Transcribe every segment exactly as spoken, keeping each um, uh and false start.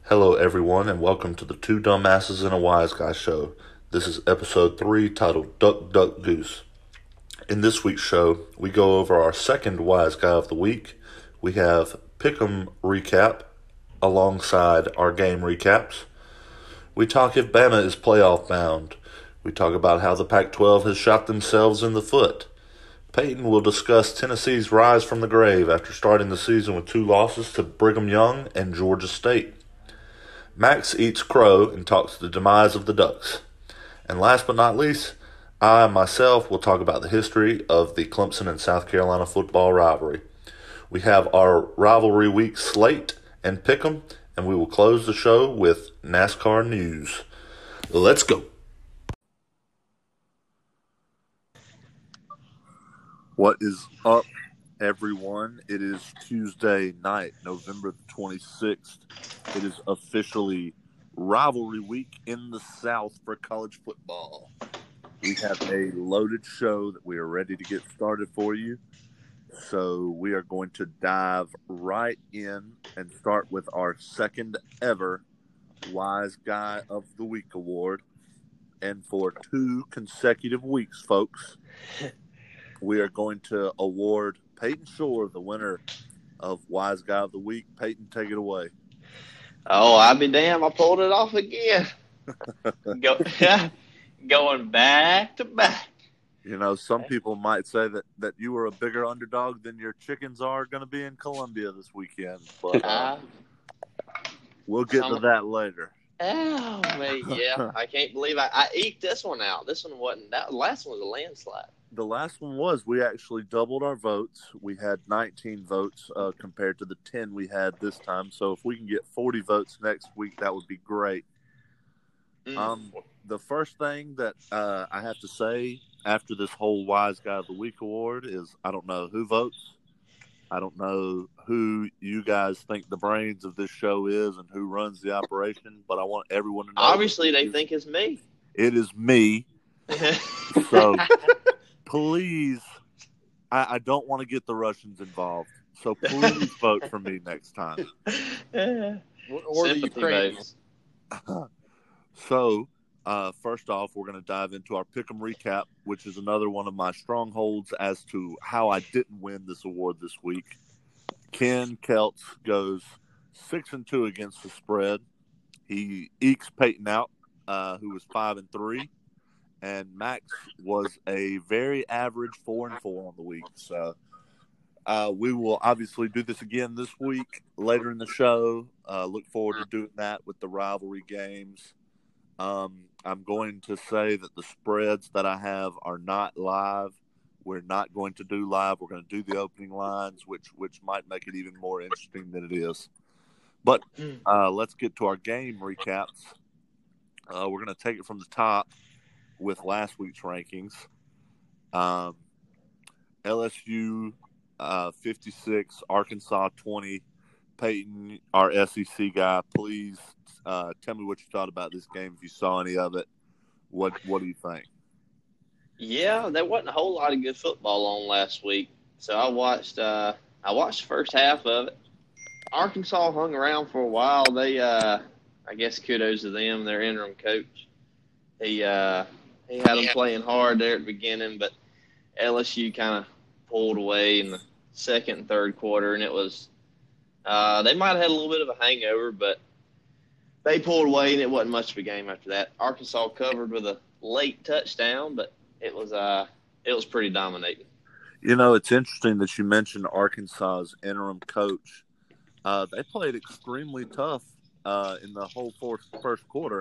Hello, everyone, and welcome to the Two Dumbasses and a Wise Guy show. This is episode three titled Duck, Duck, Goose. In this week's show, we go over our second Wise Guy of the week. We have Pick'em recap alongside our game recaps. We talk if Bama is playoff bound. We talk about how the Pac twelve has shot themselves in the foot. Peyton will discuss Tennessee's rise from the grave after starting the season with two losses to Brigham Young and Georgia State. Max eats crow and talks the demise of the Ducks. And last but not least, I myself will talk about the history of the Clemson and South Carolina football rivalry. We have our rivalry week slate and pick'em, and we will close the show with NASCAR news. Let's go. What is up, everyone? It is Tuesday night, November the twenty-sixth. It is officially rivalry week in the South for college football. We have a loaded show that we are ready to get started for you. So we are going to dive right in and start with our second ever Wise Guy of the Week award. And for two consecutive weeks, folks, we are going to award Peyton Shore the winner of Wise Guy of the Week. Peyton, take it away. Oh, I'll be damned. I pulled it off again. Go, going back to back. You know, some people might say that, that you were a bigger underdog than your chickens are going to be in Columbia this weekend. But uh, Uh, we'll get some- to that later. oh, man, yeah. I can't believe I, I eked this one out. This one wasn't. That last one was a landslide. The last one was we actually doubled our votes. We had nineteen votes uh, compared to the ten we had this time. So if we can get forty votes next week, that would be great. Mm. Um, the first thing that uh, I have to say after this whole Wise Guy of the Week award is I don't know who votes. I don't know who you guys think the brains of this show is and who runs the operation, but I want everyone to know. Obviously, they think it's me. It is me. So please, I, I don't want to get the Russians involved. So please vote for me next time. Or the Ukrainians. So, uh, first off, we're going to dive into our Pick'em recap, which is another one of my strongholds as to how I didn't win this award this week. Ken Keltz goes six and two against the spread. He ekes Peyton out, uh, who was five and three, and Max was a very average four and four on the week. So, uh, we will obviously do this again this week later in the show. Uh, look forward to doing that with the rivalry games. Um, I'm going to say that the spreads that I have are not live. We're not going to do live. We're going to do the opening lines, which which might make it even more interesting than it is. But uh, let's get to our game recaps. Uh, we're going to take it from the top with last week's rankings. Um, L S U uh, fifty-six, Arkansas twenty. Peyton, our S E C guy, please uh, tell me what you thought about this game. If you saw any of it, what what do you think? Yeah, there wasn't a whole lot of good football on last week, so I watched. Uh, I watched the first half of it. Arkansas hung around for a while. They, uh, I guess, kudos to them. Their interim coach, he uh, he had them playing hard there at the beginning, but L S U kind of pulled away in the second and third quarter, and it was. Uh, they might have had a little bit of a hangover, but they pulled away, and it wasn't much of a game after that. Arkansas covered with a late touchdown, but it was uh, it was pretty dominating. You know, it's interesting that you mentioned Arkansas's interim coach. Uh, they played extremely tough uh, in the whole fourth, first quarter.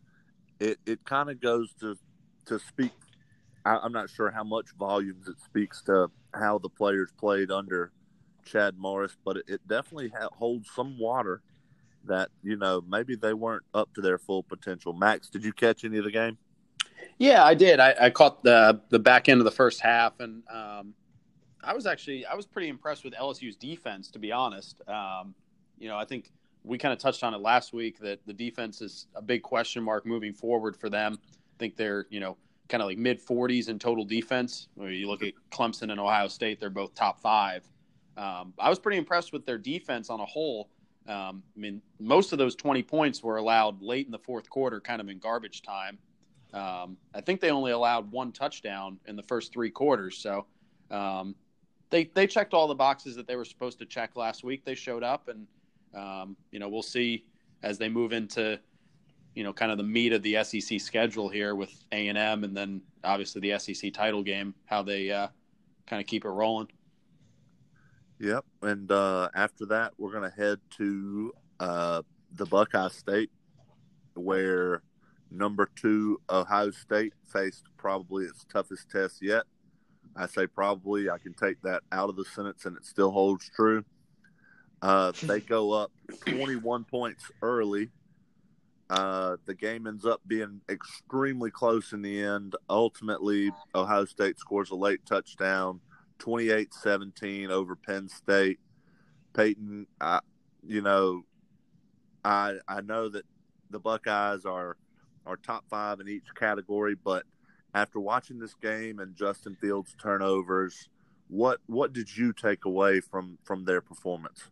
It it kind of goes to to speak. I, I'm not sure how much volumes it speaks to how the players played under Chad Morris, but it, it definitely ha- holds some water that, you know, maybe they weren't up to their full potential. Max, did you catch any of the game? Yeah, I did. I, I caught the the back end of the first half, and um, I was actually I was pretty impressed with L S U's defense, to be honest. Um, you know, I think we kind of touched on it last week that the defense is a big question mark moving forward for them. I think they're, you know, kind of like mid forties in total defense. When you look at Clemson and Ohio State, they're both top five. Um, I was pretty impressed with their defense on a whole. Um, I mean, most of those twenty points were allowed late in the fourth quarter, kind of in garbage time. Um, I think they only allowed one touchdown in the first three quarters. So um, they they checked all the boxes that they were supposed to check last week. They showed up, and um, you know, we'll see as they move into, you know, kind of the meat of the S E C schedule here with A and M, and then obviously the S E C title game, how they uh, kind of keep it rolling. Yep, and uh, after that, we're going to head to uh, the Buckeye State, where number two Ohio State faced probably its toughest test yet. I say probably. I can take that out of the sentence, and it still holds true. Uh, they go up twenty-one points early. Uh, the game ends up being extremely close in the end. Ultimately, Ohio State scores a late touchdown, twenty-eight seventeen over Penn State. Peyton, I, you know, I I know that the Buckeyes are are top five in each category, but after watching this game and Justin Fields' turnovers, what what did you take away from from their performance?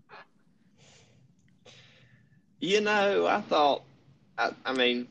You know, I thought, I, I mean,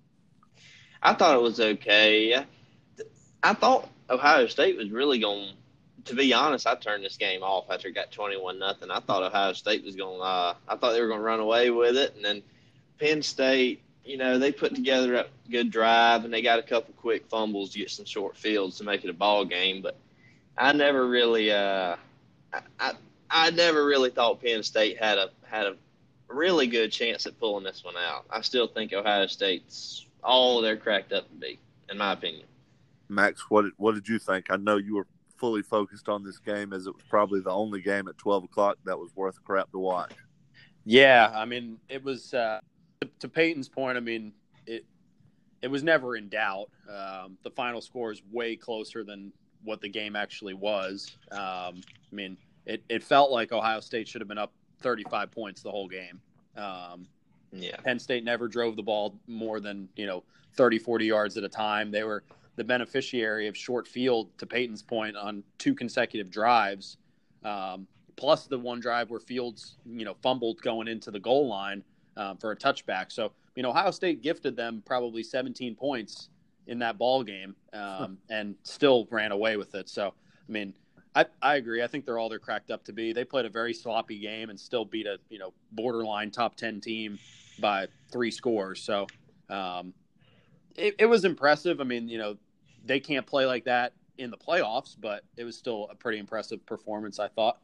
I thought it was okay. I, I thought Ohio State was really going. To be honest, I turned this game off after it got twenty-one nothing. I thought Ohio State was going. Uh, I thought they were going to run away with it, and then Penn State, you know, they put together a good drive, and they got a couple quick fumbles to get some short fields to make it a ball game. But I never really, uh, I, I, I never really thought Penn State had a had a really good chance at pulling this one out. I still think Ohio State's all they're cracked up to be, in my opinion. Max, what did, what did you think? I know you were fully focused on this game, as it was probably the only game at twelve o'clock that was worth crap to watch. Yeah, I mean, it was uh, to, to Peyton's point. I mean, it it was never in doubt. Um, the final score is way closer than what the game actually was. Um, I mean, it, it felt like Ohio State should have been up thirty-five points the whole game. Um, yeah, Penn State never drove the ball more than, you know, thirty, forty yards at a time. They were the beneficiary of short field, to Peyton's point, on two consecutive drives, um, plus the one drive where Fields, you know, fumbled going into the goal line um, for a touchback. So, you know, Ohio State gifted them probably seventeen points in that ball game um, and still ran away with it. So, I mean, I, I agree. I think they're all they're cracked up to be. They played a very sloppy game and still beat a, you know, borderline top ten team by three scores. So um, it, it was impressive. I mean, you know, they can't play like that in the playoffs, but it was still a pretty impressive performance, I thought.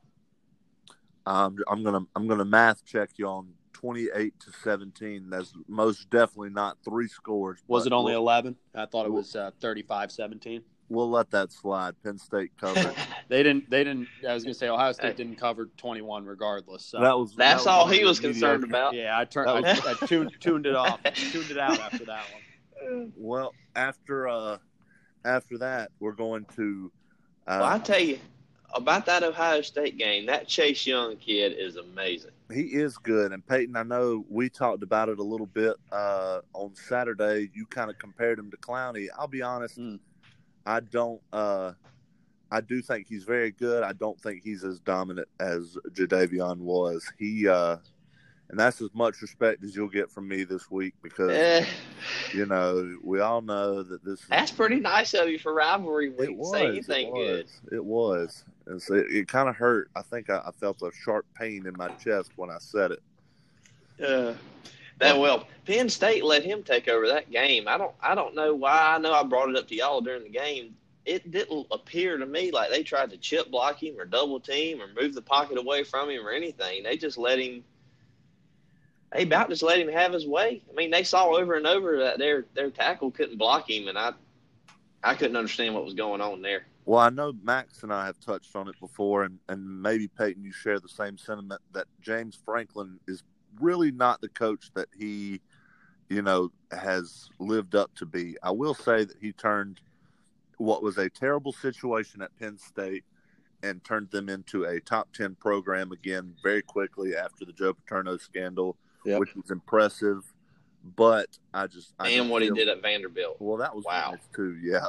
Um, I'm gonna I'm gonna math check you on twenty-eight to seventeen. That's most definitely not three scores. Was it only we'll, eleven? I thought it was uh, thirty-five seventeen. We'll let that slide. Penn State covered. they didn't. They didn't. I was gonna say Ohio State didn't cover twenty-one regardless. So. That was that's that all was he was concerned mediocre. about. Yeah, I turned. I, I tuned tuned it off. tuned it out after that one. Well, after uh, after that, we're going to. Uh, well, I tell you about that Ohio State game. That Chase Young kid is amazing. He is good, and Peyton, I know we talked about it a little bit uh, on Saturday. You kind of compared him to Clowney. I'll be honest, mm. I don't. Uh, I do think he's very good. I don't think he's as dominant as Jadeveon was. He, uh, and that's as much respect as you'll get from me this week because, eh. you know, we all know that this. That's is, pretty nice of you for rivalry week. It was. Say anything it was. good. It was. And so it, it kind of hurt. I think I, I felt a sharp pain in my chest when I said it. Uh, that well, Penn State let him take over that game. I don't. I don't know why. I know I brought it up to y'all during the game. It didn't appear to me like they tried to chip block him or double team or move the pocket away from him or anything. They just let him. They about just let him have his way. I mean, they saw over and over that their their tackle couldn't block him, and I, I couldn't understand what was going on there. Well, I know Max and I have touched on it before, and, and maybe, Peyton, you share the same sentiment that James Franklin is really not the coach that he, you know, has lived up to be. I will say that he turned what was a terrible situation at Penn State and turned them into a top ten program again very quickly after the Joe Paterno scandal, yep. which was impressive. But I just I and what feel, he did at Vanderbilt. Well, that was wow nice too, yeah.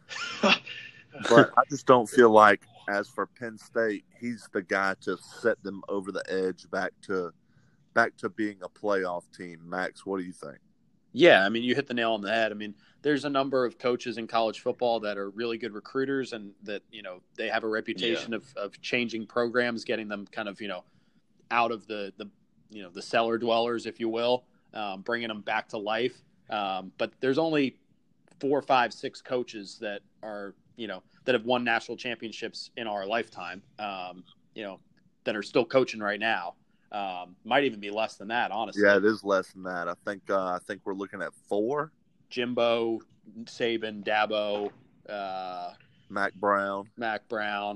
But I just don't feel like, as for Penn State, he's the guy to set them over the edge back to back to being a playoff team. Max, what do you think? Yeah, I mean, you hit the nail on the head. I mean, there's a number of coaches in college football that are really good recruiters and that, you know, they have a reputation Yeah. of, of changing programs, getting them kind of, you know, out of the, the you know, the cellar dwellers, if you will, um, bringing them back to life. Um, but there's only four, five, six coaches that are, you know, that have won national championships in our lifetime, um, you know, that are still coaching right now. Um, might even be less than that, honestly. Yeah, it is less than that. I think uh, I think we're looking at four. Jimbo, Saban, Dabo, uh, Mac Brown. Mac Brown.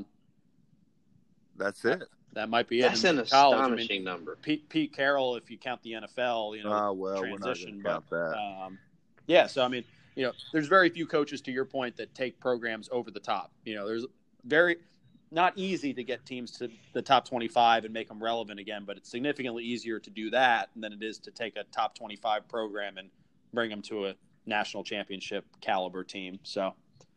That's it. That might be it. That's in an college. astonishing I mean, number. Pete, Pete Carroll, if you count the N F L, you know, Ah, well, we're not transition. gonna count but that. um, yeah, so I mean, you know, there's very few coaches, to your point, that take programs over the top. You know, there's very not easy to get teams to the top twenty-five and make them relevant again, but it's significantly easier to do that than it is to take a top twenty-five program and bring them to a national championship caliber team. So,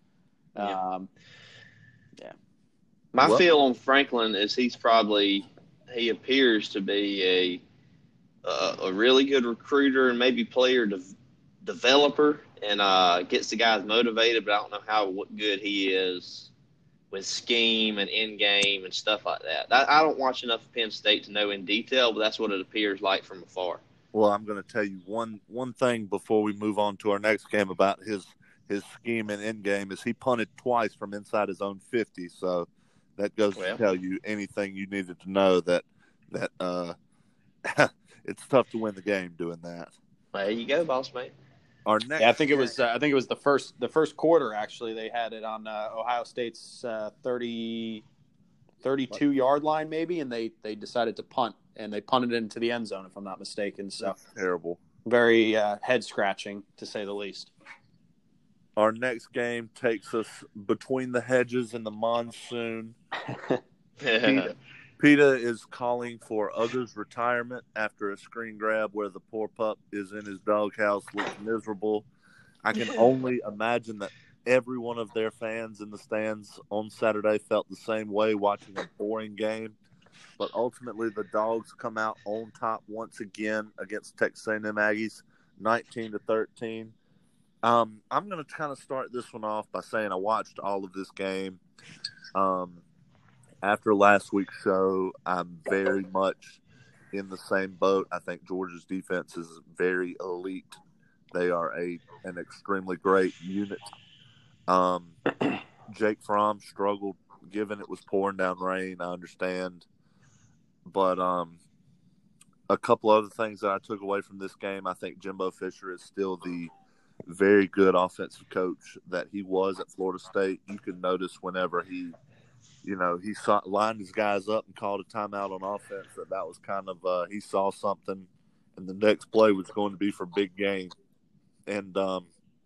um, yeah. My Well- feel on Franklin is he's probably he appears to be a a, a really good recruiter and maybe player de- developer and uh, gets the guys motivated, but I don't know how good he is with scheme and in game and stuff like that. I, I don't watch enough of Penn State to know in detail, but that's what it appears like from afar. Well, I'm going to tell you one one thing before we move on to our next game about his his scheme and end game is he punted twice from inside his own fifty. So that goes Well. to tell you anything you needed to know that that uh, it's tough to win the game doing that. There you go, boss man. Our next, Yeah, I think it was. Uh, I think it was the first. The first quarter, actually, they had it on uh, Ohio State's uh, thirty, thirty-two yard line, maybe, and they, they decided to punt, and they punted it into the end zone, if I'm not mistaken. So terrible. very uh, head scratching, to say the least. Our next game takes us between the hedges and the monsoon. Peta, Peta is calling for Uga's retirement after a screen grab where the poor pup is in his doghouse, looks miserable. I can only imagine that every one of their fans in the stands on Saturday felt the same way watching a boring game. But ultimately, the Dogs come out on top once again against Texas A and M Aggies, nineteen to thirteen. Um, I'm going to kind of start this one off by saying I watched all of this game. Um, after last week's show, I'm very much in the same boat. I think Georgia's defense is very elite. They are a an extremely great unit. Um, Jake Fromm struggled, given it was pouring down rain. I understand, but um, a couple other things that I took away from this game. I think Jimbo Fisher is still the very good offensive coach that he was at Florida State. You can notice whenever he, you know, he saw, lined his guys up and called a timeout on offense that that was kind of uh, he saw something, and the next play was going to be for big gain. And um,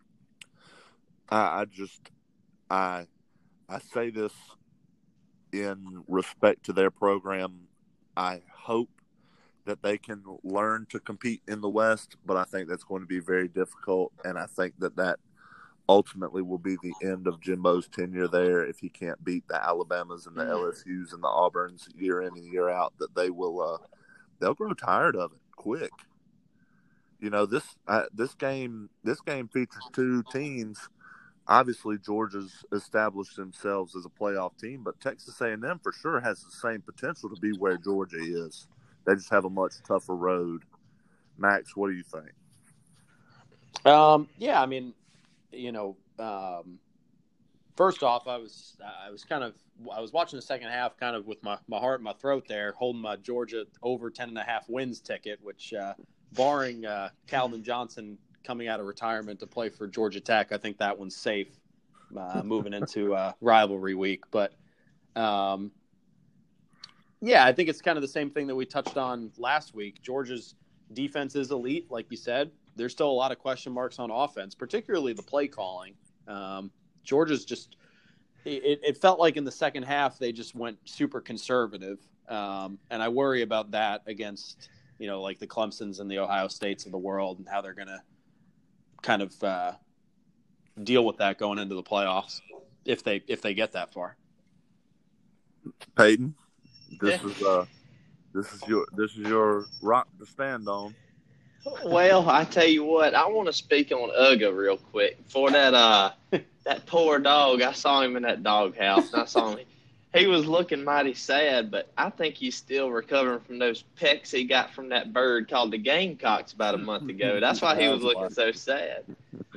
I, I just I I say this in respect to their program. I hope that they can learn to compete in the West, but I think that's going to be very difficult, and I think that that ultimately will be the end of Jimbo's tenure there if he can't beat the Alabamas and the L S Us and the Auburns year in and year out. That they will uh, they'll grow tired of it quick. You know, this uh, this game this game features two teams. Obviously, Georgia's established themselves as a playoff team, but Texas A and M for sure has the same potential to be where Georgia is. They just have a much tougher road. Max, what do you think? Um, yeah, I mean, you know, um, first off, I was I was kind of I was watching the second half, kind of with my, my heart in my throat there, holding my Georgia over ten and a half wins ticket, which, uh, barring uh, Calvin Johnson coming out of retirement to play for Georgia Tech, I think that one's safe uh, moving into uh, rivalry week. But um, yeah, I think it's kind of the same thing that we touched on last week. Georgia's defense is elite, like you said. There's still a lot of question marks on offense, particularly the play calling. Um, Georgia's just it, it felt like in the second half they just went super conservative, um, and I worry about that against, you know, like the Clemsons and the Ohio States of the world and how they're going to kind of uh, deal with that going into the playoffs if they if they get that far. Peyton, this Yeah. is uh, This is your this is your rock to stand on. Well, I tell you what, I want to speak on Uga real quick. For that uh that poor dog, I saw him in that doghouse, and I saw him. He was looking mighty sad, but I think he's still recovering from those pecks he got from that bird called the Gamecocks about a month ago. That's why he was looking so sad.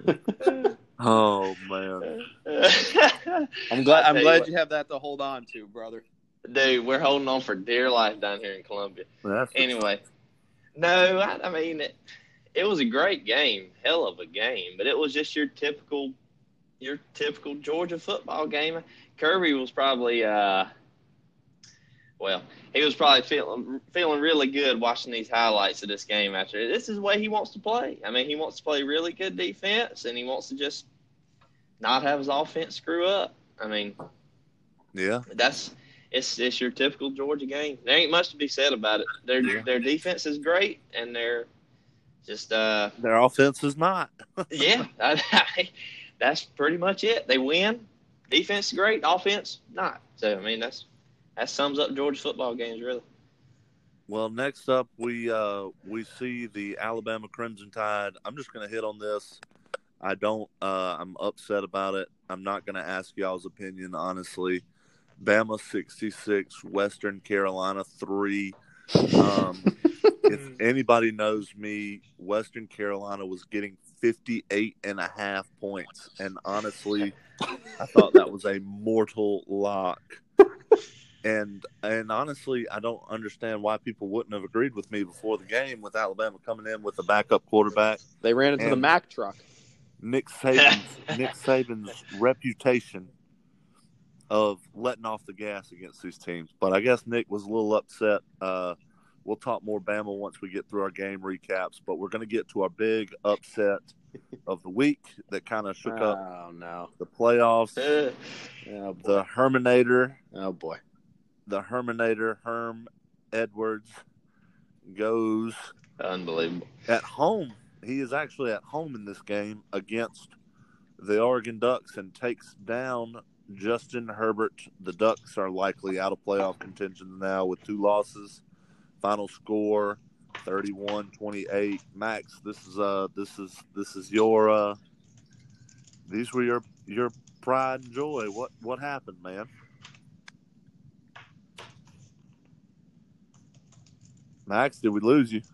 Oh man, I'm glad. I'm you glad what. you have that to hold on to, brother. Dude, we're holding on for dear life down here in Columbia. That's Anyway, no, I, I mean, it, it was a great game, hell of a game, but it was just your typical, your typical Georgia football game. Kirby was probably, uh, well, he was probably feeling feeling really good watching these highlights of this game. After this is the way he wants to play. I mean, he wants to play really good defense, and he wants to just not have his offense screw up. I mean, yeah. that's. It's it's your typical Georgia game. There ain't much to be said about it. Their Yeah. their defense is great, and they're just uh Their offense is not. yeah. I, I, that's pretty much it. They win. Defense is great. Offense not. So I mean that's that sums up Georgia football games really. Well, next up we uh, we see the Alabama Crimson Tide. I'm just going to hit on this. I don't. Uh, I'm upset about it. I'm not going to ask y'all's opinion, honestly. Bama sixty-six, Western Carolina three. Um, if anybody knows me, Western Carolina was getting fifty-eight and a half points. And honestly, I thought that was a mortal lock. And and honestly, I don't understand why people wouldn't have agreed with me before the game with Alabama coming in with a backup quarterback. They ran into the And- Mack truck. Nick Saban's Nick Saban's reputation of letting off the gas against these teams. But I guess Nick was a little upset. Uh, we'll talk more Bama once we get through our game recaps. But we're going to get to our big upset of the week that kind of shook up Oh no! the playoffs. Uh, Oh boy! The Herminator, Oh boy! the Herminator, Herm Edwards goes unbelievable. at home. He is actually at home in this game against the Oregon Ducks and takes down Justin Herbert. The Ducks are likely out of playoff contention now with two losses. Final score thirty-one twenty-eight. Max, this is uh this is this is your uh these were your your pride and joy. What what happened, man? Max, did we lose you?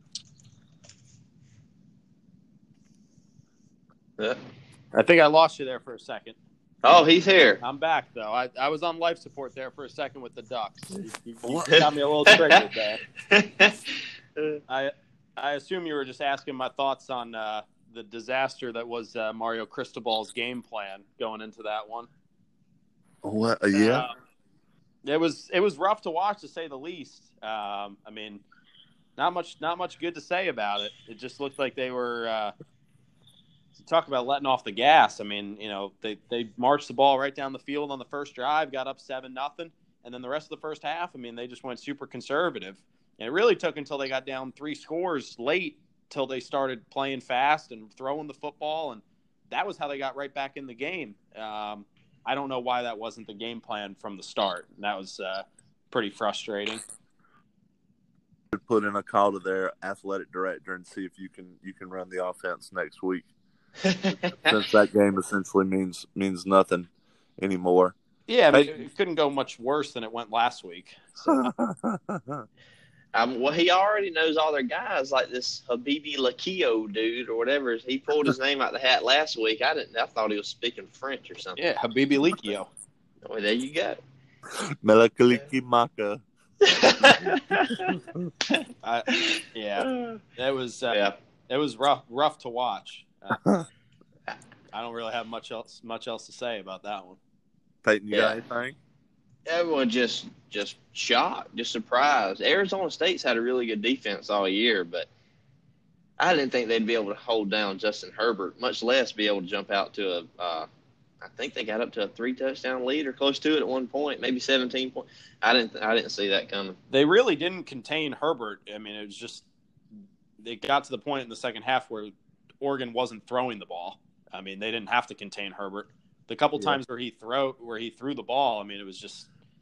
Uh, I think I lost you there for a second. oh, he's here. I'm back though. I, I was on life support there for a second with the Ducks. You, you- you What? got me a little triggered there. Uh, I I assume you were just asking my thoughts on uh, the disaster that was uh, Mario Cristobal's game plan going into that one. What? Uh, yeah. Uh, it was it was rough to watch, to say the least. Um, I mean, not much not much good to say about it. It just looked like they were uh, talk about letting off the gas. I mean, you know, they they marched the ball right down the field on the first drive, got up seven nothing, and then the rest of the first half, I mean, they just went super conservative. And it really took until they got down three scores late till they started playing fast and throwing the football, and that was how they got right back in the game. Um, I don't know why that wasn't the game plan from the start. And that was uh, pretty frustrating. Put in a call to their athletic director and see if you can you can run the offense next week, since that game essentially means means nothing anymore. Yeah, I mean, it couldn't go much worse than it went last week. So. Um, well, he already knows all their guys, like this Habibi Lakio dude or whatever. He pulled his name out the hat last week. I didn't. I thought he was speaking French or something. Yeah, Habibi Likio. Well, there you go. Melakaliki Maka. I, yeah, it was. Uh, Yeah. It was rough, rough to watch. Uh, I don't really have much else, much else to say about that one. Peyton, you Yeah. got anything? Everyone just just shocked, just surprised. Arizona State's had a really good defense all year, but I didn't think they'd be able to hold down Justin Herbert, much less be able to jump out to a. Uh, I think they got up to a three touchdown lead or close to it at one point, maybe seventeen points. I didn't I didn't see that coming. They really didn't contain Herbert. I mean, it was just they got to the point in the second half where Oregon wasn't throwing the ball. I mean, they didn't have to contain Herbert. The couple Yeah. times where he throw where he threw the ball, I mean, it was just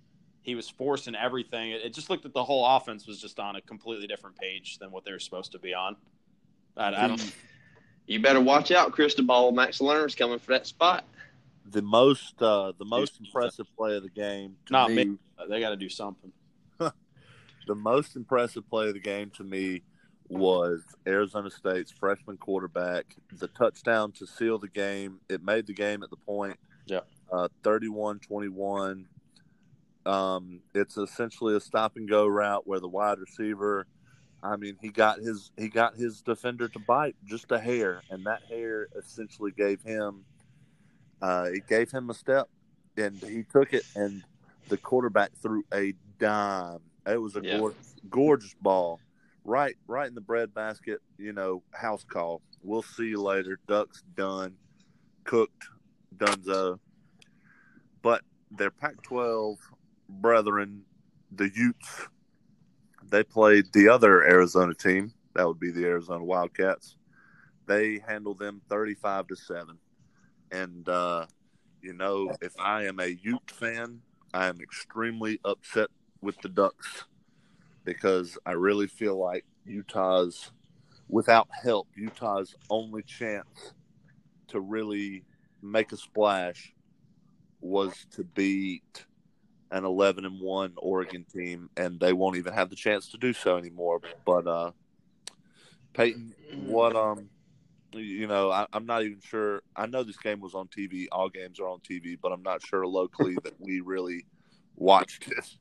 he was forcing everything. It, it just looked like the whole offense was just on a completely different page than what they were supposed to be on. I, I don't. You better watch out, Cristobal. Max Lerner's coming for that spot. The most uh, the most impressive play of the game to Not me, me. They got to do something. the most impressive play of the game to me was Arizona State's freshman quarterback. The touchdown to seal the game. It made the game at the point. Yeah. Uh, thirty-one twenty-one. Um, it's essentially a stop and go route where the wide receiver, I mean, he got his he got his defender to bite just a hair, and that hair essentially gave him uh, it gave him a step, and he took it, and the quarterback threw a dime. It was a Yeah. gorgeous, gorgeous ball, right right in the breadbasket. You know, house call. We'll see you later. Ducks done, cooked, donezo. But their Pac twelve brethren, the Utes, they played the other Arizona team. That would be the Arizona Wildcats. They handled them thirty-five to seven. And, uh, you know, if I am a Ute fan, I am extremely upset with the Ducks because I really feel like Utah's, without help, Utah's only chance to really make a splash was to beat an eleven and one Oregon team, and they won't even have the chance to do so anymore. But uh, Peyton, what um, you know, I, I'm not even sure. I know this game was on T V. All games are on T V, but I'm not sure locally that we really watched it.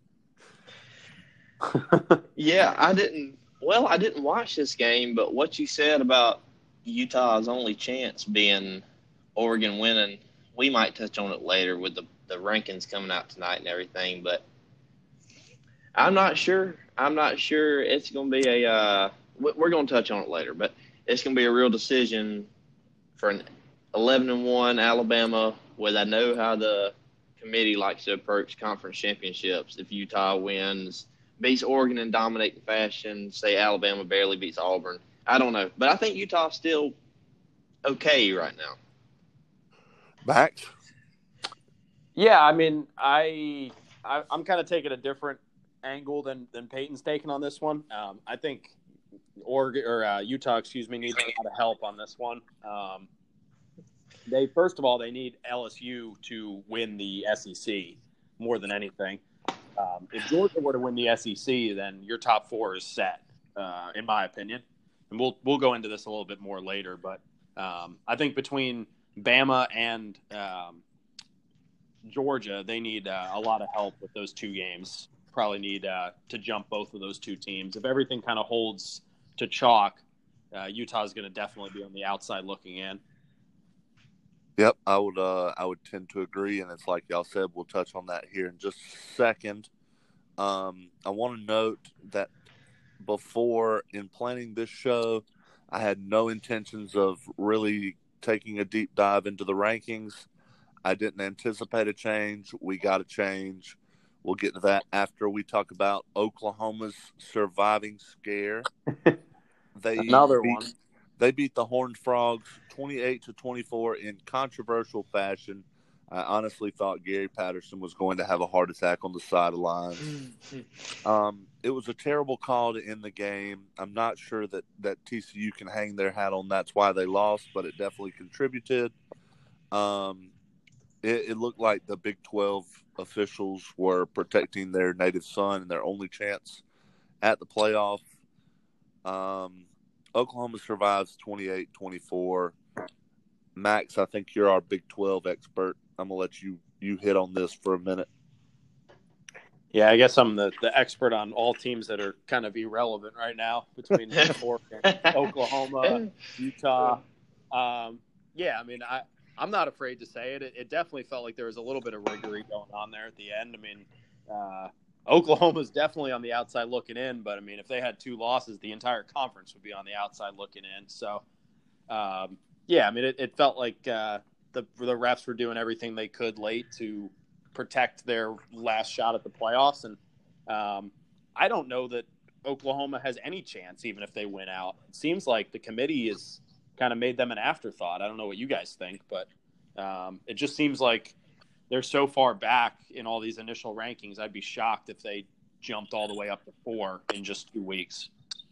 Yeah, I didn't. Well, I didn't watch this game, but what you said about Utah's only chance being Oregon winning, we might touch on it later with the, the rankings coming out tonight and everything. But I'm not sure. I'm not sure it's going to be a. Uh, we're going to touch on it later, but it's going to be a real decision for an eleven and one Alabama. With I know how the committee likes to approach conference championships. If Utah wins, beats Oregon in dominating fashion, say Alabama barely beats Auburn. I don't know, but I think Utah's still okay right now. Back. Yeah, I mean, I, I I'm kind of taking a different angle than than Peyton's taking on this one. Um, I think Oregon or uh, Utah, excuse me, needs a lot of help on this one. Um, they first of all they need L S U to win the S E C more than anything. Um, if Georgia were to win the S E C, then your top four is set, uh, in my opinion. And we'll we'll go into this a little bit more later, but um, I think between Bama and um, Georgia, they need uh, a lot of help with those two games. Probably need uh, to jump both of those two teams. If everything kind of holds to chalk, uh, Utah is going to definitely be on the outside looking in. Yep, I would uh, I would tend to agree, and it's like y'all said, we'll touch on that here in just a second. Um, I want to note that before, in planning this show, I had no intentions of really taking a deep dive into the rankings. I didn't anticipate a change. We got a change. We'll get to that after we talk about Oklahoma's surviving scare. They Another beat, one. They beat the Horned Frogs twenty-eight to twenty-four in controversial fashion. I honestly thought Gary Patterson was going to have a heart attack on the sidelines. um, it was a terrible call to end the game. I'm not sure that, that T C U can hang their hat on that's why they lost, but it definitely contributed. Um, it, it looked like the Big twelve officials were protecting their native son and their only chance at the playoff. Um, Oklahoma survives twenty-eight twenty-four. Max, I think you're our Big twelve expert. I'm going to let you, you hit on this for a minute. Yeah, I guess I'm the, the expert on all teams that are kind of irrelevant right now between Oregon, Oklahoma, Utah. Um, yeah, I mean, I, I'm not afraid to say it. it. It definitely felt like there was a little bit of riggery going on there at the end. I mean, uh, Oklahoma's definitely on the outside looking in, but, I mean, if they had two losses, the entire conference would be on the outside looking in. So, um, yeah, I mean, it, it felt like uh, the the refs were doing everything they could late to protect their last shot at the playoffs. And um, I don't know that Oklahoma has any chance, even if they win out. It seems like the committee has kind of made them an afterthought. I don't know what you guys think, but um, it just seems like they're so far back in all these initial rankings. I'd be shocked if they jumped all the way up to four in just two weeks.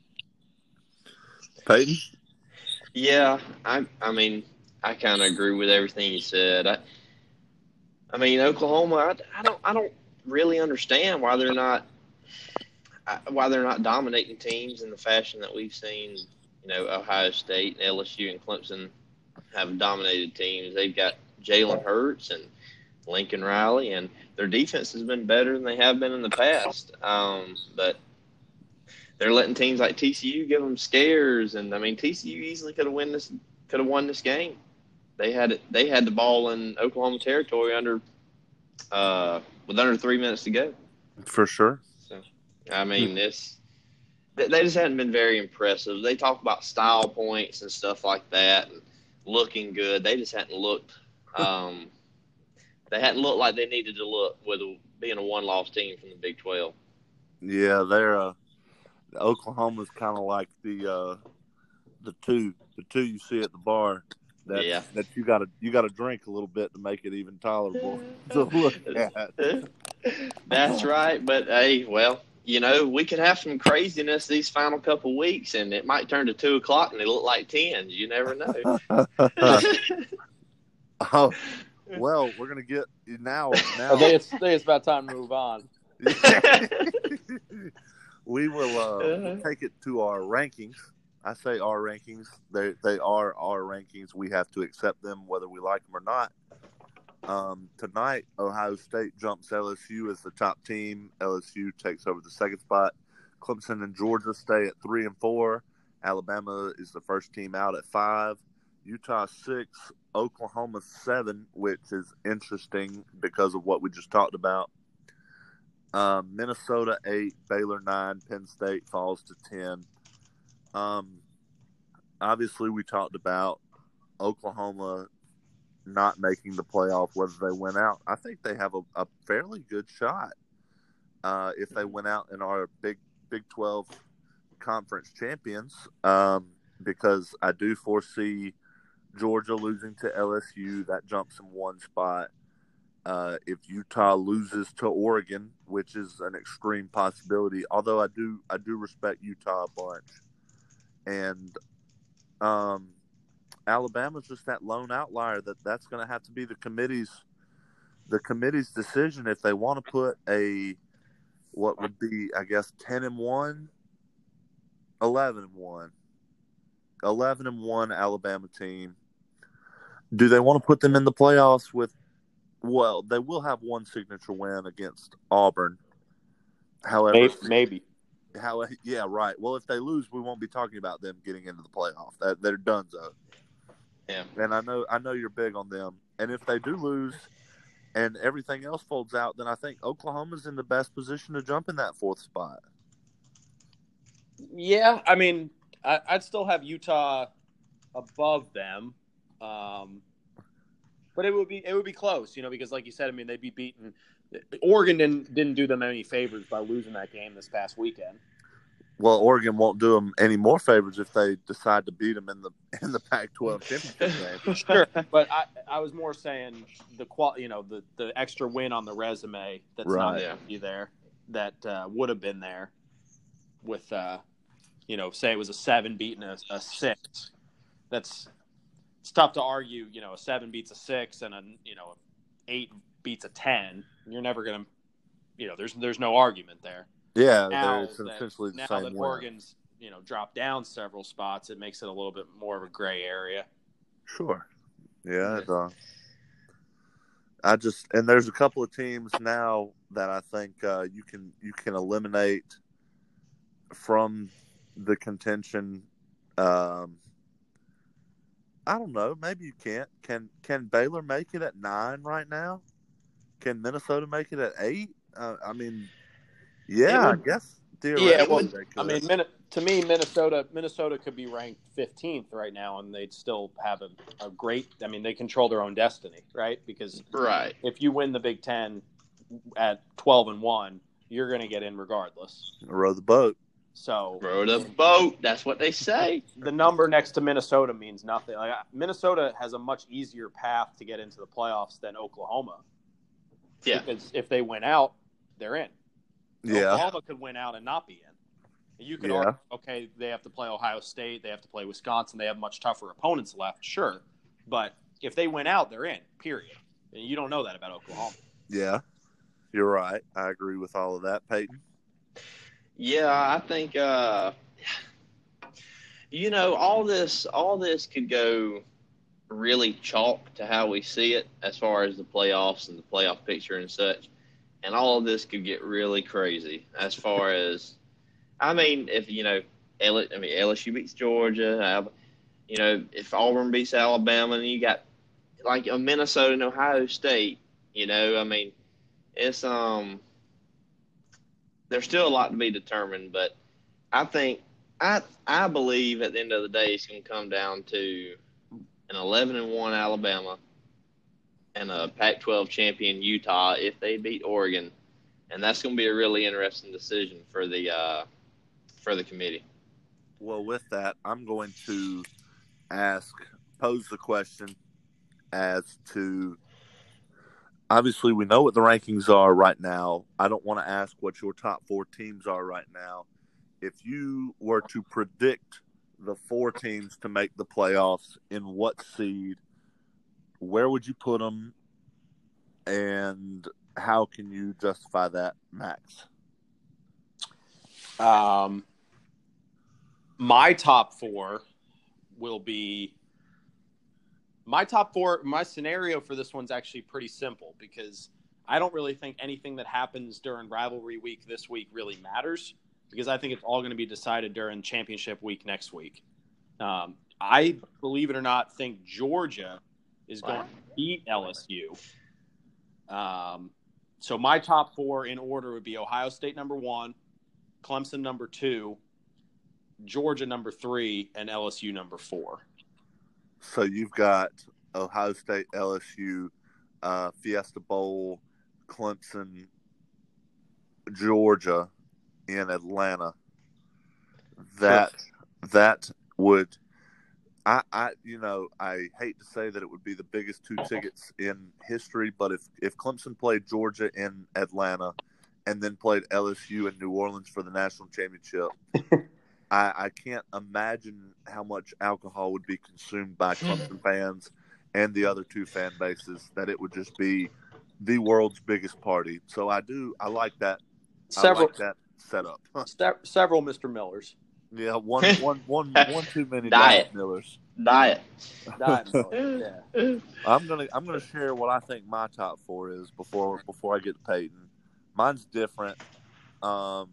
Peyton? Yeah, I I mean, I kind of agree with everything you said. I, I mean, Oklahoma, I, I don't I don't really understand why they're not why they're not dominating teams in the fashion that we've seen. You know, Ohio State and L S U and Clemson have dominated teams. They've got Jalen Hurts and Lincoln Riley, and their defense has been better than they have been in the past. Um, but they're letting teams like T C U give them scares, and I mean T C U easily could have win this, could have won this game. They had it. They had the ball in Oklahoma territory under, uh, with under three minutes to go. For sure. So, I mean, this they just hadn't been very impressive. They talk about style points and stuff like that, and looking good. They just hadn't looked. Um, they hadn't looked like they needed to look with a, being a one-loss team from the Big twelve. Yeah, they're uh, Oklahoma's kind of like the uh, the two the two you see at the bar. That, yeah. that you got to you got to drink a little bit to make it even tolerable to look at. That's right, but hey, well, you know, we could have some craziness these final couple weeks, and it might turn to two o'clock, and they look like ten. You never know. Oh, well, we're gonna get now. Now I think it's, I think it's about time to move on. We will uh, take it to our rankings. I say our rankings. They they are our rankings. We have to accept them whether we like them or not. Um, tonight, Ohio State jumps L S U as the top team. L S U takes over the second spot. Clemson and Georgia stay at three and four. Alabama is the first team out at five. Utah six. Oklahoma seven, which is interesting because of what we just talked about. Um, Minnesota eight. Baylor nine. Penn State falls to ten. Um, obviously, we talked about Oklahoma not making the playoff, whether they went out. I think they have a, a fairly good shot uh, if they went out and are Big Big twelve conference champions, um, because I do foresee Georgia losing to L S U. That jumps them one spot. Uh, if Utah loses to Oregon, which is an extreme possibility, although I do I do respect Utah a bunch. And um, Alabama's just that lone outlier that that's going to have to be the committee's the committee's decision if they want to put a what would be, I guess, ten and one, eleven and one, eleven and one Alabama team. Do they want to put them in the playoffs with? Well, they will have one signature win against Auburn. However, Maybe. maybe. How? Yeah, right. Well, if they lose, we won't be talking about them getting into the playoff. That they're done, though. Yeah. And I know, I know you're big on them. And if they do lose, and everything else folds out, then I think Oklahoma's in the best position to jump in that fourth spot. Yeah, I mean, I, I'd still have Utah above them, um, but it would be it would be close, you know, because like you said, I mean, they'd be beaten. Oregon didn't didn't do them any favors by losing that game this past weekend. Well, Oregon won't do them any more favors if they decide to beat them in the in the Pac twelve championship game. Sure, but I, I was more saying the qual, you know, the, the extra win on the resume that's Right. not going to be there that uh, would have been there with, uh, you know, say it was a seven beating a, a six. That's it's tough to argue. You know, a seven beats a six, and a you know, eight beats a ten. You're never going to, you know, there's there's no argument there. Yeah, Now it's that, essentially the now same that win. Oregon's, you know, dropped down several spots, it makes it a little bit more of a gray area. Sure. Yeah. It, uh, I just and there's a couple of teams now that I think uh, you can you can eliminate from the contention. Um, I don't know. Maybe you can't. Can Can Baylor make it at nine right now? Can Minnesota make it at eight? Uh, I mean, yeah, would, I guess. Yeah, well, they could. I mean, Min- to me, Minnesota Minnesota could be ranked fifteenth right now, and they'd still have a, a great. I mean, they control their own destiny, right? Because right. if you win the Big Ten at twelve and one, you're going to get in regardless. Row the boat. So row the boat. That's what they say. The number next to Minnesota means nothing. Like Minnesota has a much easier path to get into the playoffs than Oklahoma. Yeah. Because if they win out, they're in. Yeah. Oklahoma could win out and not be in. You could Yeah. argue, okay, they have to play Ohio State, they have to play Wisconsin, they have much tougher opponents left, sure. But if they win out, they're in, period. And you don't know that about Oklahoma. Yeah. You're right. I agree with all of that, Peyton. Yeah, I think uh, you know, all this all this could go really chalk to how we see it as far as the playoffs and the playoff picture and such. And all of this could get really crazy as far as, I mean, if, you know, L- I mean, L S U beats Georgia, you know, if Auburn beats Alabama, and you got like a Minnesota and Ohio State, you know, I mean, it's, um, there's still a lot to be determined, but I think, I, I believe at the end of the day, it's going to come down to an eleven and one Alabama and a Pac twelve champion Utah if they beat Oregon, and that's going to be a really interesting decision for the uh, for the committee. Well, with that, I'm going to ask, pose the question as to, obviously we know what the rankings are right now. I don't want to ask what your top four teams are right now. If you were to predict the four teams to make the playoffs, in what seed, where would you put them, and how can you justify that, Max? Um, my top four will be my top four. My scenario for this one's actually pretty simple because I don't really think anything that happens during rivalry week this week really matters because I think it's all going to be decided during championship week next week. Um, I, believe it or not, think Georgia is going Wow. to beat L S U. Um, so my top four in order would be Ohio State number one, Clemson number two, Georgia number three, and L S U number four. So you've got Ohio State, L S U, uh, Fiesta Bowl, Clemson, Georgia, in Atlanta. That that would, I, I you know, I hate to say that it would be the biggest two tickets in history, but if if Clemson played Georgia in Atlanta and then played L S U in New Orleans for the national championship, I, I can't imagine how much alcohol would be consumed by Clemson fans and the other two fan bases, that it would just be the world's biggest party. So I do, I like that. Several, I like that setup. se- several Mister Millers. Yeah, one, one, one, one too many Diet. Diet Millers. Diet. Diet Millers, yeah. I'm gonna, I'm gonna share what I think my top four is before, before I get to Peyton. Mine's different. Um,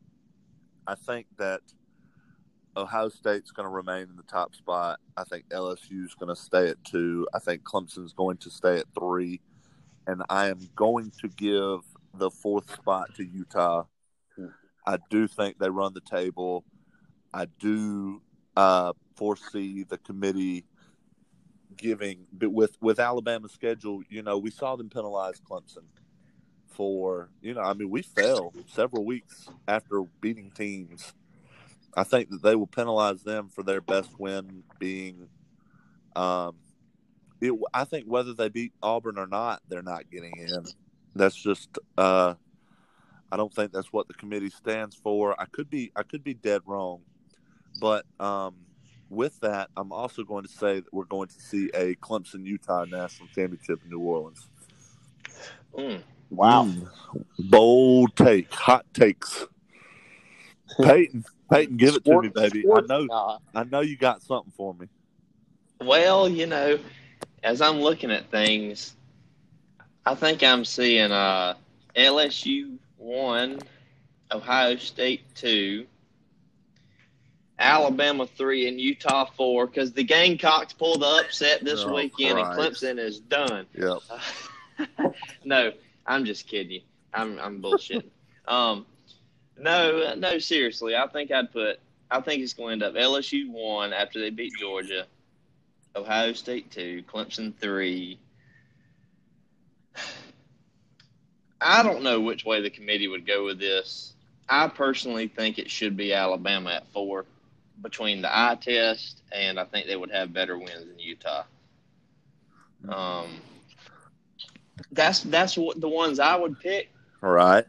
I think that Ohio State's going to remain in the top spot. I think L S U's going to stay at two. I think Clemson's going to stay at three. And I am going to give the fourth spot to Utah. I do think they run the table. I do uh, foresee the committee giving, but with, with Alabama's schedule, you know, we saw them penalize Clemson for, you know, I mean, we fell several weeks after beating teams. I think that they will penalize them for their best win being, um, it, I think whether they beat Auburn or not, they're not getting in. That's just, uh, I don't think that's what the committee stands for. I could be, I could be dead wrong, but um, with that, I'm also going to say that we're going to see a Clemson-Utah national championship in New Orleans. Mm. Wow. Mm. Bold take, hot takes. Peyton, Peyton, give it to me, baby. I know, Uh, I know you got something for me. Well, you know, as I'm looking at things, I think I'm seeing uh, L S U one, Ohio State two, Alabama three, and Utah four, because the Gamecocks pulled the upset this Oh, weekend, Christ. and Clemson is done. Yep. No, I'm just kidding you. I'm I'm bullshitting. um, no, no, seriously, I think I'd put. I think it's going to end up L S U one after they beat Georgia, Ohio State two, Clemson three. I don't know which way the committee would go with this. I personally think it should be Alabama at four between the eye test, and I think they would have better wins than Utah. Um, That's that's what the ones I would pick. All right.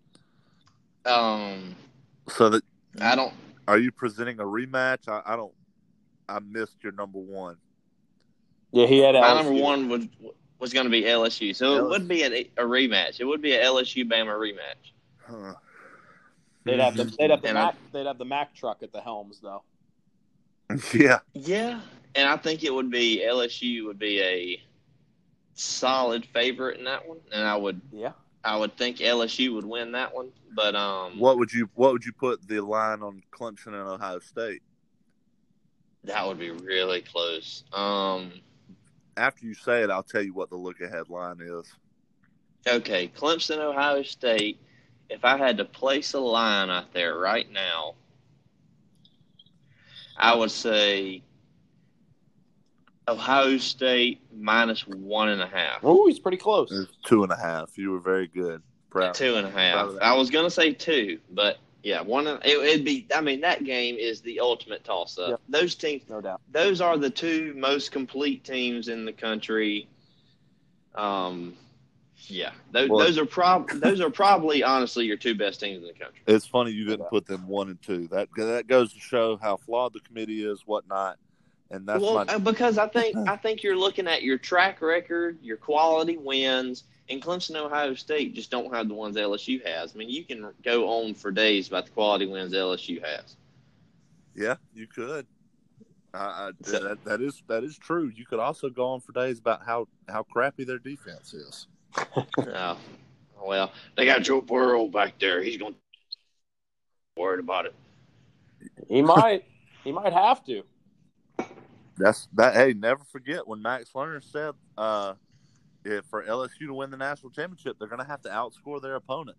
Um, So that I don't. are you presenting a rematch? I, I don't. I missed your number one. Yeah, he had My L S U. number one was was going to be L S U, so L S U. it would be a, a rematch. It would be a L S U Bama rematch. Huh. They'd have the they'd have the And Mac I- they'd have the Mac truck at the helms though. Yeah. Yeah, and I think it would be L S U would be a solid favorite in that one, and I would Yeah. I would think L S U would win that one. But um, What would you What would you put the line on Clemson and Ohio State? that would be really close. Um, After you say it, I'll tell you what the look ahead line is. okay, Clemson, Ohio State. If I had to place a line out there right now, I would say Ohio State minus one and a half. Oh, he's pretty close. It's two and a half. You were very good. Proud. Two and a Proud half. of that. I was gonna say two, but yeah, one. And, it, it'd be. I mean, that game is the ultimate toss-up. Yep. Those teams, No doubt. those are the two most complete teams in the country. Um, yeah, those, Well- those are prob those are probably honestly your two best teams in the country. It's funny you didn't Yeah. put them one and two. That that goes to show how flawed the committee is, whatnot. And that's well, my uh, because I think I think you're looking at your track record, your quality wins, and Clemson, Ohio State just don't have the ones L S U has. I mean, you can go on for days about the quality wins L S U has. yeah, you could. I, I, So- that that is that is true. You could also go on for days about how, how crappy their defense is. Oh, well, they got Joe Burrow back there. He's going to be worried about it. He might he might have to. That's that. Hey, never forget when Max Lerner said, uh, if for L S U to win the national championship, they're going to have to outscore their opponent.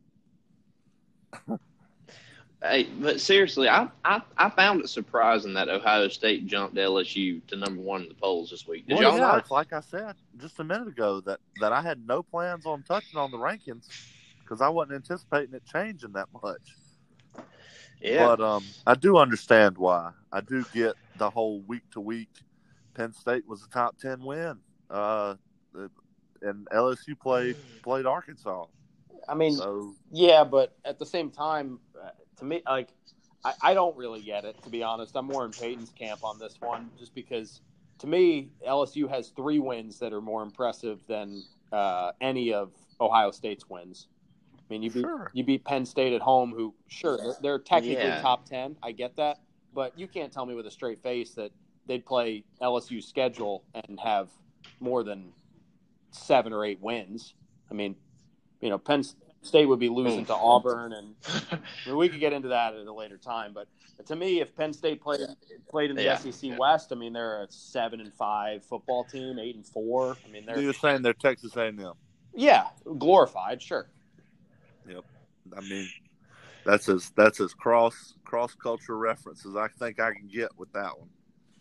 Hey, but seriously, I, I I found it surprising that Ohio State jumped L S U to number one in the polls this week. Did Well, y'all yeah, not? it's like I said just a minute ago that, that I had no plans on touching on the rankings because I wasn't anticipating it changing that much. Yeah. But um, I do understand why. I do get the whole week to week. Penn State was a top ten win, uh, and L S U played played Arkansas. I mean, So yeah, but at the same time, uh, to me, like, I, I don't really get it, to be honest. I'm more in Peyton's camp on this one, just because, to me, L S U has three wins that are more impressive than uh, any of Ohio State's wins. I mean, you beat, Sure. you beat Penn State at home, who, sure, they're, they're technically Yeah. top ten. I get that. But you can't tell me with a straight face that they'd play L S U's schedule and have more than seven or eight wins. I mean, you know, Penn State would be losing to Auburn, and I mean, we could get into that at a later time. But to me, if Penn State played played in the Yeah. S E C West, I mean, they're a seven and five football team, eight and four. I mean, they're you're saying they're Texas A and M. yeah, glorified, sure. I mean, that's as that's as cross cross culture reference as I think I can get with that one.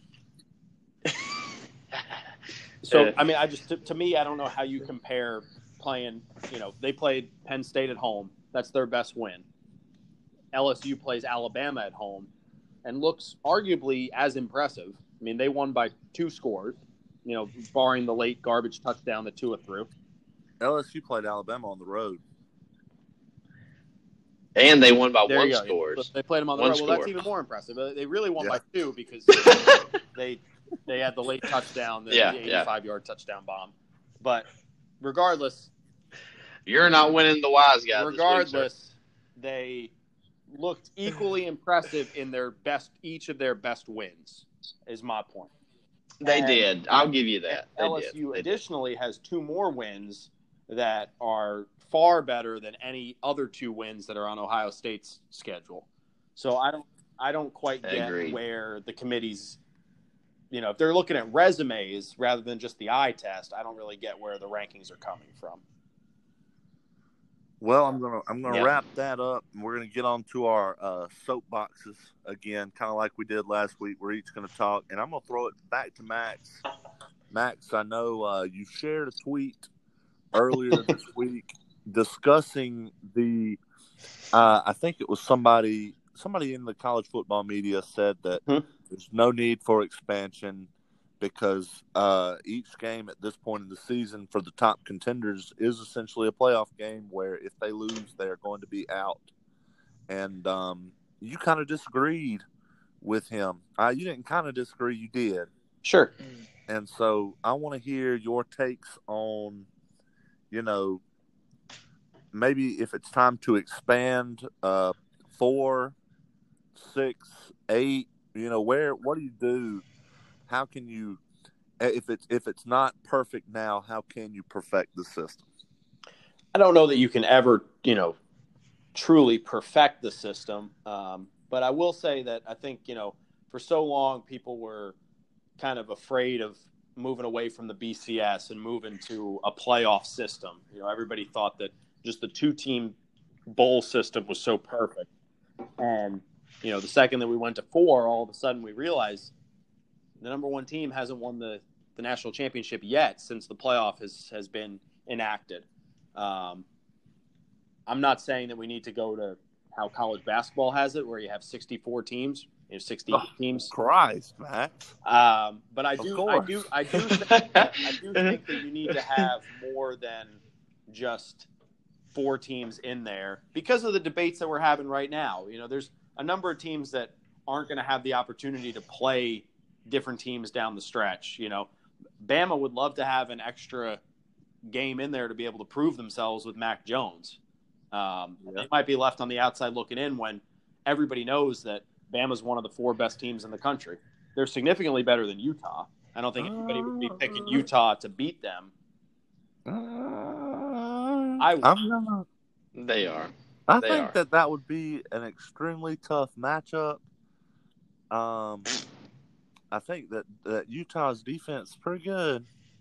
So, Yeah. I mean, I just to, to me, I don't know how you compare playing. You know, they played Penn State at home. That's their best win. L S U plays Alabama at home, and looks arguably as impressive. I mean, they won by two scores. You know, barring the late garbage touchdown that Tua threw. L S U played Alabama on the road. And they won by There one you go. scores. They played them on the One road. Well, that's score. even more impressive. Uh, They really won Yeah. by two because they they had the late touchdown, the, Yeah, the yeah. eighty-five-yard touchdown bomb. But regardless, You're not winning the wise guys. regardless, they looked equally impressive in their best, each of their best wins. Is my point. this week, sir. They And- did. I'll give you that. They L S U did. They did. additionally has two more wins that are far better than any other two wins that are on Ohio State's schedule. So I don't, I don't quite get Agreed. where the committee's, you know, if they're looking at resumes rather than just the eye test, I don't really get where the rankings are coming from. Well, I'm gonna I'm gonna Yeah. wrap that up, and we're gonna get on to our uh, soapboxes again, kind of like we did last week. We're each gonna talk, and I'm gonna throw it back to Max. Max, I know uh, you shared a tweet earlier this week discussing the. Uh, I think it was somebody somebody in the college football media said that Hmm. there's no need for expansion. because uh, each game at this point in the season for the top contenders is essentially a playoff game where if they lose, they're going to be out. And um, you kind of disagreed with him. Uh, you didn't kind of disagree, you did. Sure. And so I want to hear your takes on, you know, maybe if it's time to expand uh, four, six, eight, you know, where, what do you do? How can you, if it's if it's not perfect now, how can you perfect the system? I don't know that you can ever, you know, truly perfect the system. Um, but I will say that I think, you know, for so long people were kind of afraid of moving away from the B C S and moving to a playoff system. You know, everybody thought that just the two-team bowl system was so perfect. And, you know, the second that we went to four, all of a sudden we realized the number one team hasn't won the, the national championship yet since the playoff has, has been enacted. Um, I'm not saying that we need to go to how college basketball has it, where you have sixty-four teams, you know, sixty-eight Oh, teams. Christ, Max. Um, but I Of do, I course. do, I do, think, I do think that you need to have more than just four teams in there because of the debates that we're having right now. You know, there's a number of teams that aren't going to have the opportunity to play different teams down the stretch. You know, Bama would love to have an extra game in there to be able to prove themselves with Mac Jones. Um, Yeah. They might be left on the outside looking in when everybody knows that Bama's one of the four best teams in the country. They're significantly better than Utah. I don't think anybody would be picking Utah to beat them. Uh, I would. I'm gonna, They are. I They think are. that that would be an extremely tough matchup. Um, I think that, that Utah's defense is pretty good.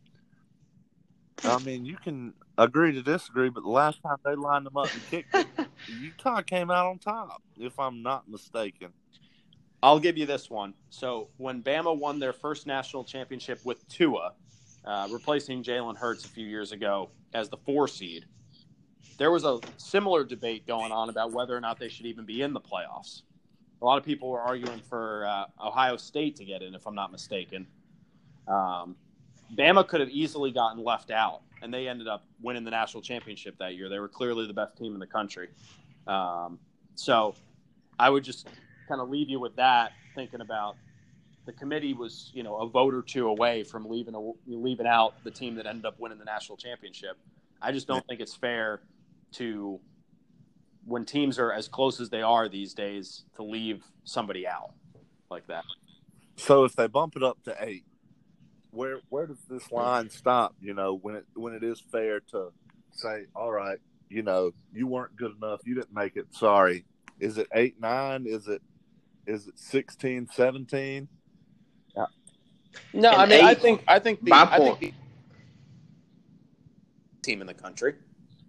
I mean, you can agree to disagree, but the last time they lined them up and kicked it, Utah came out on top, if I'm not mistaken. I'll give you this one. So when Bama won their first national championship with Tua, uh, replacing Jalen Hurts a few years ago as the four seed, there was a similar debate going on about whether or not they should even be in the playoffs. A lot of people were arguing for uh, Ohio State to get in, if I'm not mistaken. Um, Bama could have easily gotten left out, and they ended up winning the national championship that year. They were clearly the best team in the country. Um, so I would just kind of leave you with that, thinking about the committee was, you know, a vote or two away from leaving a, leaving out the team that ended up winning the national championship. I just don't think it's fair to, when teams are as close as they are these days, to leave somebody out like that. So if they bump it up to eight, where where does this line stop? You know, when it when it is fair to say, all right, you know, you weren't good enough, you didn't make it. Sorry. Is it eight, nine? Is it is it sixteen, seventeen? Yeah. No, And I mean, I eight- think I think the my I think point- the team in the country.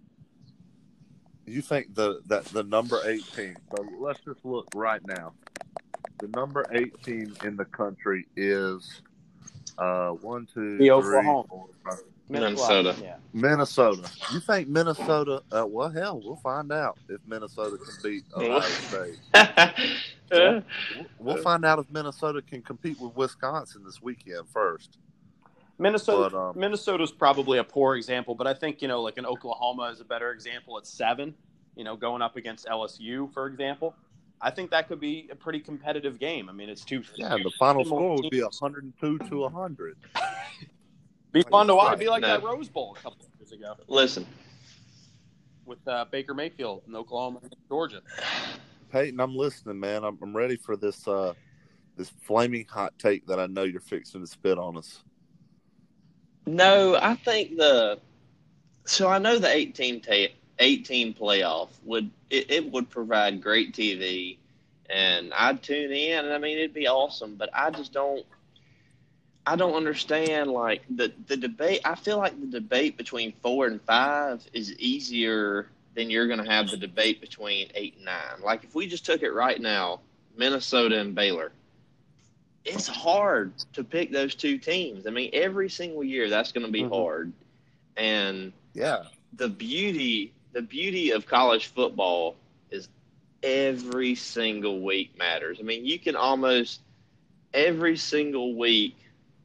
You think the that the number eight team? So let's just look right now. The number eight team in the country is uh one, two, The three, Oklahoma. four, five. Minnesota. Yeah. Minnesota. You think Minnesota? Uh, well, hell, we'll find out if Minnesota can beat Ohio State. We'll, we'll find out if Minnesota can compete with Wisconsin this weekend first. Minnesota, But, um, Minnesota's probably a poor example, but I think, you know, like an Oklahoma is a better example at seven, you know, going up against L S U, for example. I think that could be a pretty competitive game. I mean, it's two. Yeah, and the final similar score would be teams. one hundred two to one hundred. Be fun to watch. Right. It'd be like No. that Rose Bowl a couple of years ago Listen, with uh, Baker Mayfield in Oklahoma and Georgia. Peyton, I'm listening, man. I'm, I'm ready for this uh, this flaming hot take that I know you're fixing to spit on us. no, I think the so I know the eighteen ta- eighteen playoff would it, it would provide great T V, and I'd tune in, and I mean it'd be awesome. But I just don't I don't understand like the the debate. I feel like the debate between four and five is easier than you're going to have the debate between eight and nine. Like if we just took it right now, Minnesota and Baylor. It's hard to pick those two teams. I mean, every single year that's going to be Mhm. hard. And Yeah. the beauty, the beauty of college football is every single week matters. I mean, you can almost every single week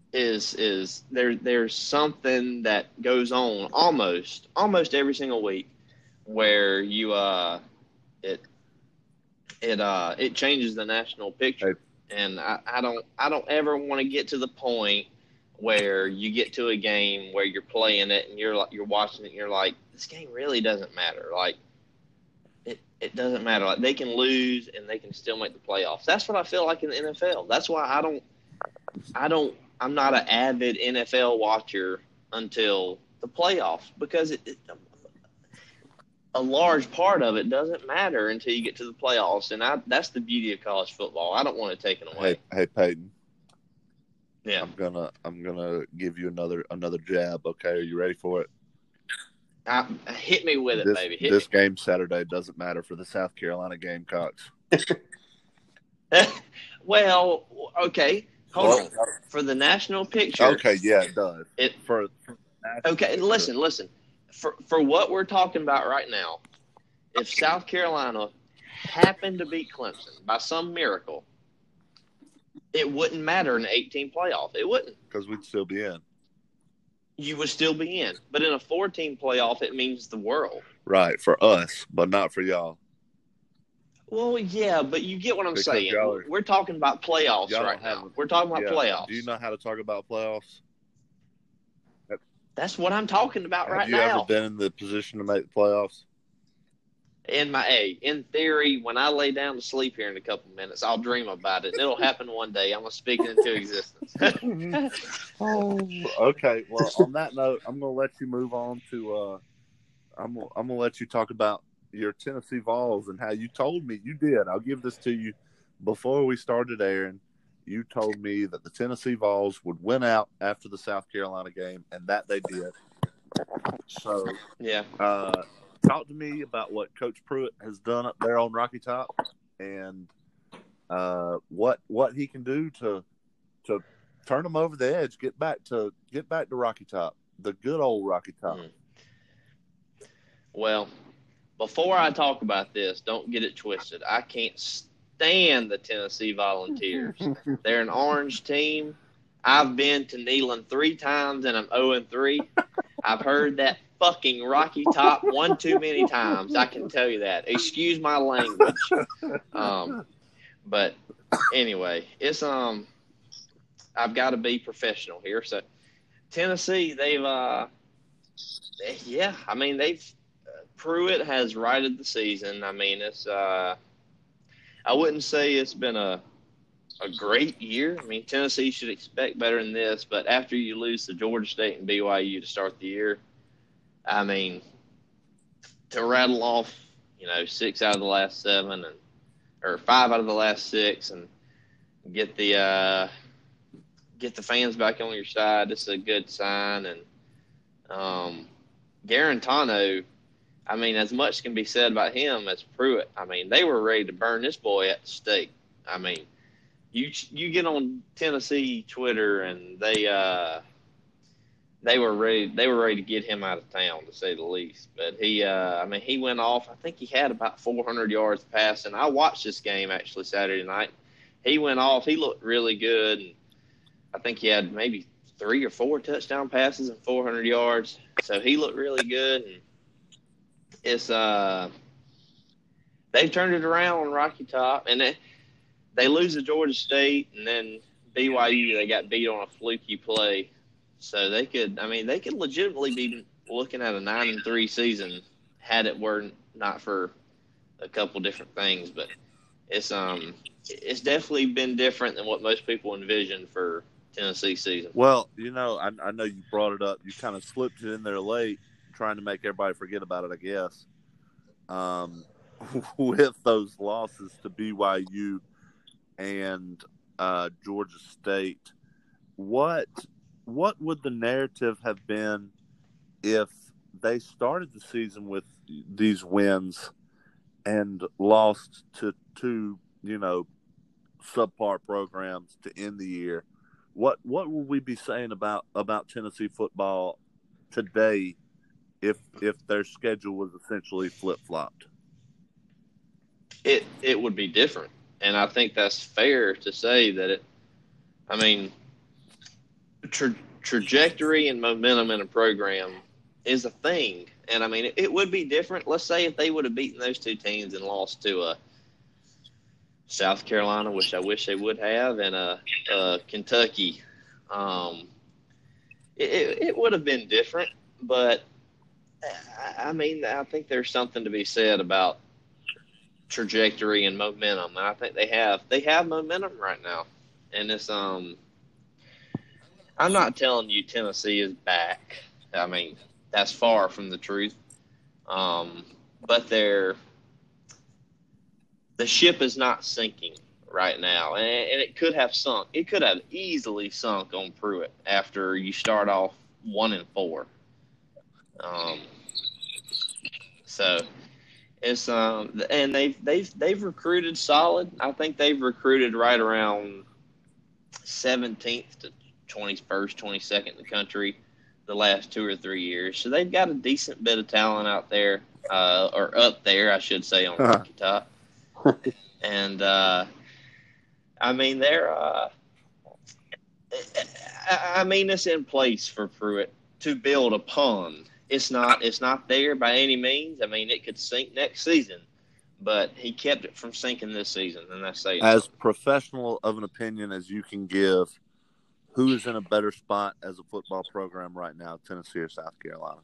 is is there there's something that goes on almost almost every single week where you uh it it uh it changes the national picture. And I, I don't I don't ever want to get to the point where you get to a game where you're playing it and you're like you're watching it and you're like, this game really doesn't matter. Like it, it doesn't matter. Like they can lose and they can still make the playoffs. That's what I feel like in the N F L. That's why I don't I don't I'm not an avid N F L watcher until the playoffs, because it, it a large part of it doesn't matter until you get to the playoffs, and I, that's the beauty of college football. I don't want it taken away. Hey, hey, Peyton. Yeah, I'm gonna I'm gonna give you another another jab. Okay, are you ready for it? I, hit me with it, this, baby. Hit this me. game Saturday doesn't matter for the South Carolina Gamecocks. Well, okay, hold Well, on. For the national picture, Okay, yeah, it does. It for, for okay. Listen, listen. For for what we're talking about right now, if South Carolina happened to beat Clemson by some miracle, it wouldn't matter in the eighteen playoff. It wouldn't. because we'd still be in. You would still be in. But in a fourteen playoff, it means the world. Right, for us, but not for y'all. Well, yeah, but you get what I'm Because saying. y'all are- We're talking about playoffs y'all right don't have- now. We're talking about Yeah. playoffs. Do you know how to talk about playoffs? That's what I'm talking about Have right you now. ever been in the position to make the playoffs? In my A, in theory, when I lay down to sleep here in a couple minutes, I'll dream about it. And it'll happen one day. I'm going to speak it into existence. Oh, okay. Well, on that note, I'm going to let you move on to. Uh, I'm gonna, I'm going to let you talk about your Tennessee Vols and how you told me you did. I'll give this to you before we started airing. You told me that the Tennessee Vols would win out after the South Carolina game, and that they did. So, Yeah. uh, talk to me about what Coach Pruitt has done up there on Rocky Top, and uh, what what he can do to to turn them over the edge, get back to get back to Rocky Top, the good old Rocky Top. Mm. Well, before I talk about this, don't get it twisted. I can't stand the Tennessee Volunteers. They're an orange team. I've been to Neyland three times, and I'm oh and three. I've heard that fucking Rocky Top one too many times. I can tell you that. Excuse my language. Um, but anyway, it's um, I've got to be professional here. So Tennessee, they've uh, yeah, I mean they've uh, Pruitt has righted the season. I mean it's uh, I wouldn't say it's been a a great year. I mean, Tennessee should expect better than this, but after you lose to Georgia State and B Y U to start the year, I mean, to rattle off, you know, six out of the last seven and or five out of the last six and get the uh, get the fans back on your side, it's a good sign. And um, Garantano, I mean, as much can be said about him as Pruitt. I mean, they were ready to burn this boy at the stake. I mean, You you get on Tennessee Twitter and they uh they were ready they were ready to get him out of town, to say the least. But he uh I mean he went off. I think he had about four hundred yards passing. I watched this game actually Saturday night. He went off. He looked really good. And I think he had maybe three or four touchdown passes and four hundred yards. So he looked really good. And it's uh they've turned it around on Rocky Top, and it, they lose to Georgia State, and then B Y U, they got beat on a fluky play. So they could, I mean, they could legitimately be looking at a nine and three season had it were not for a couple different things. But it's um, it's definitely been different than what most people envisioned for Tennessee season. Well, you know, I, I know you brought it up. You kind of slipped it in there late, trying to make everybody forget about it, I guess. Um, with those losses to B Y U and uh, Georgia State, what what would the narrative have been if they started the season with these wins and lost to two, you know, subpar programs to end the year? What what would we be saying about, about Tennessee football today if if their schedule was essentially flip flopped? It it would be different. And I think that's fair to say that it, I mean, tra- trajectory and momentum in a program is a thing. And, I mean, it, it would be different. Let's say if they would have beaten those two teams and lost to a South Carolina, which I wish they would have, and a, a Kentucky. Um, it, it, it would have been different. But, I, I mean, I think there's something to be said about trajectory and momentum. And I think they have they have momentum right now. And it's um I'm not telling you Tennessee is back. I mean, that's far from the truth. Um, but they're the ship is not sinking right now, and, and it could have sunk. It could have easily sunk on Pruitt after you start off one and four. Um, so it's um, and they've they've they've recruited solid. I think they've recruited right around seventeenth to twenty-first, twenty-second in the country the last two or three years. So they've got a decent bit of talent out there, uh, or up there, I should say, on Rocky Top. And, uh, I mean, they're, uh, I mean, it's in place for Pruitt to build upon. It's not, it's not there by any means. I mean, it could sink next season, but he kept it from sinking this season, and that's saying as something. Professional of an opinion as you can give, who is in a better spot as a football program right now, Tennessee or South Carolina?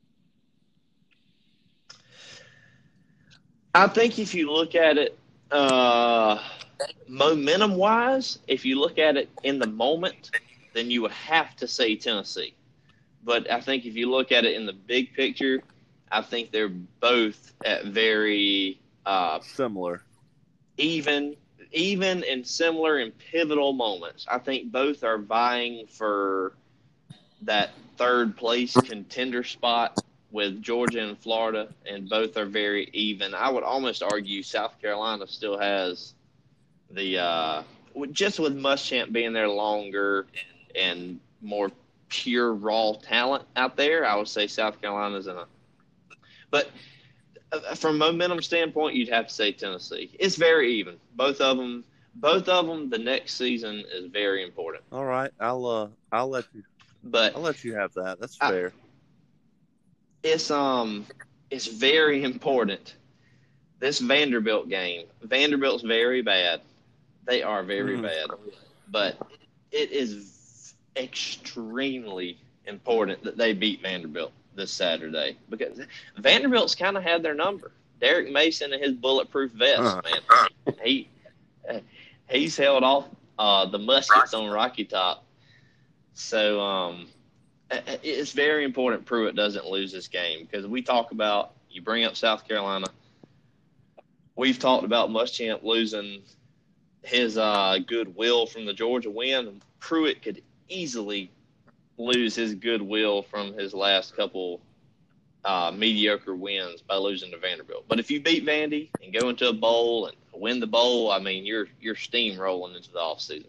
I think if you look at it uh, momentum-wise, if you look at it in the moment, then you would have to say Tennessee. But I think if you look at it in the big picture, I think they're both at very uh, similar, even, even and similar and pivotal moments. I think both are vying for that third place contender spot with Georgia and Florida, and both are very even. I would almost argue South Carolina still has the uh, just with Muschamp being there longer and more pure raw talent out there. I would say South Carolina's in a, but from a momentum standpoint, you'd have to say Tennessee. It's very even. Both of them, both of them. The next season is very important. All right, I'll uh, I'll let you, but I'll let you have that. That's I, fair. It's um, it's very important. This Vanderbilt game, Vanderbilt's very bad. They are very Mm. bad, but it is extremely important that they beat Vanderbilt this Saturday because Vanderbilt's kind of had their number. Derek Mason and his bulletproof vest, Uh-huh. man. He uh, he's held off uh, the muskets on Rocky Top. So um, it's very important Pruitt doesn't lose this game because we talk about, you bring up South Carolina. We've talked about Muschamp losing his uh, goodwill from the Georgia win. Pruitt could easily lose his goodwill from his last couple uh, mediocre wins by losing to Vanderbilt. But if you beat Vandy and go into a bowl and win the bowl, I mean, you're you're steamrolling into the offseason.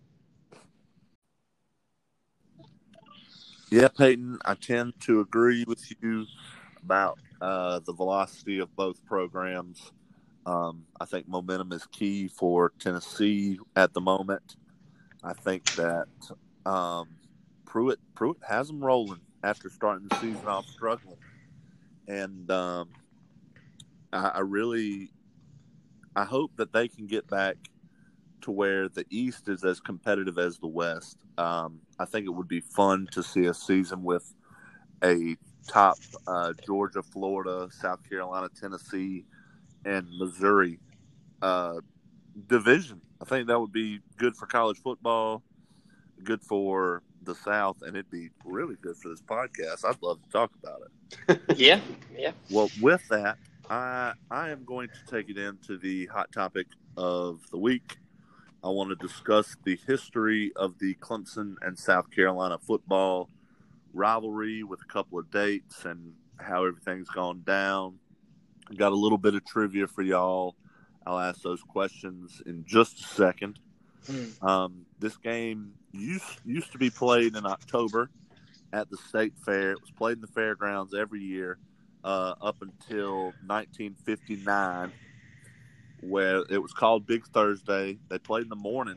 Yeah, Peyton, I tend to agree with you about uh, the velocity of both programs. Um, I think momentum is key for Tennessee at the moment. I think that um, Pruitt Pruitt has them rolling after starting the season off struggling, and um, I, I really I hope that they can get back to where the East is as competitive as the West. Um, I think it would be fun to see a season with a top uh, Georgia, Florida, South Carolina, Tennessee, and Missouri uh, division. I think that would be good for college football, good for the South, and it'd be really good for this podcast. I'd love to talk about it. Yeah, yeah. Well, with that, I I am going to take it into the hot topic of the week. I want to discuss the history of the Clemson and South Carolina football rivalry with a couple of dates and how everything's gone down. I got a little bit of trivia for y'all. I'll ask those questions in just a second. Mm. Um, this game used, used to be played in October at the State Fair. It was played in the fairgrounds every year uh, up until nineteen fifty-nine, where it was called Big Thursday. They played in the morning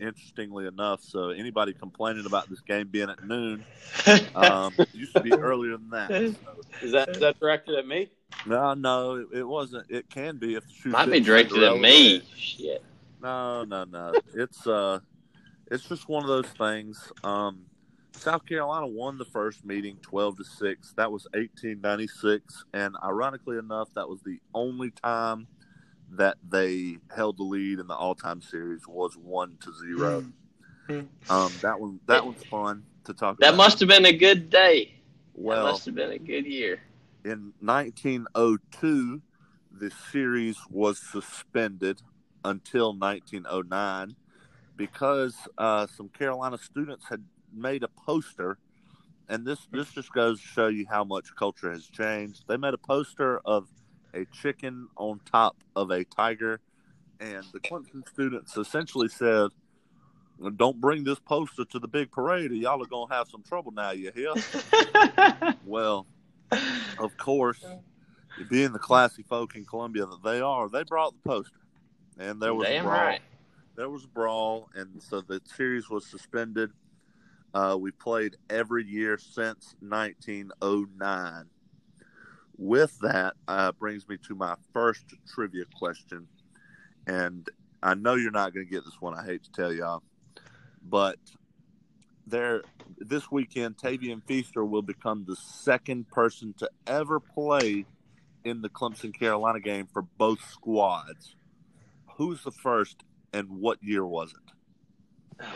interestingly enough. So anybody complaining about this game being at noon, um, it used to be earlier than that. So. Is that is that directed at me? No, no, it, it wasn't. It can be if the shoe Might be fits directed at Cinderella. me. Shit. No, no, no. It's uh, it's just one of those things. Um, South Carolina won the first meeting twelve to six. That was eighteen ninety-six, and ironically enough, that was the only time that they held the lead in the all-time series was one to zero. um, that one, that one's fun to talk That about. must have been a good day. Well, that must have been a good year. In nineteen oh two, the series was suspended until nineteen oh nine because uh, some Carolina students had made a poster, and this, this just goes to show you how much culture has changed. They made a poster of a chicken on top of a tiger, and the Clemson students essentially said, "Don't bring this poster to the big parade, or y'all are going to have some trouble now, you hear?" Well, of course, being the classy folk in Columbia that they are, they brought the poster, and there was Damn a brawl. right. There was a brawl, and so the series was suspended. Uh, we played every year since nineteen oh nine. With that, uh, brings me to my first trivia question, and I know you're not going to get this one. I hate to tell y'all, but there this weekend, Tavian Feaster will become the second person to ever play in the Clemson Carolina game for both squads. Who's the first, and what year was it?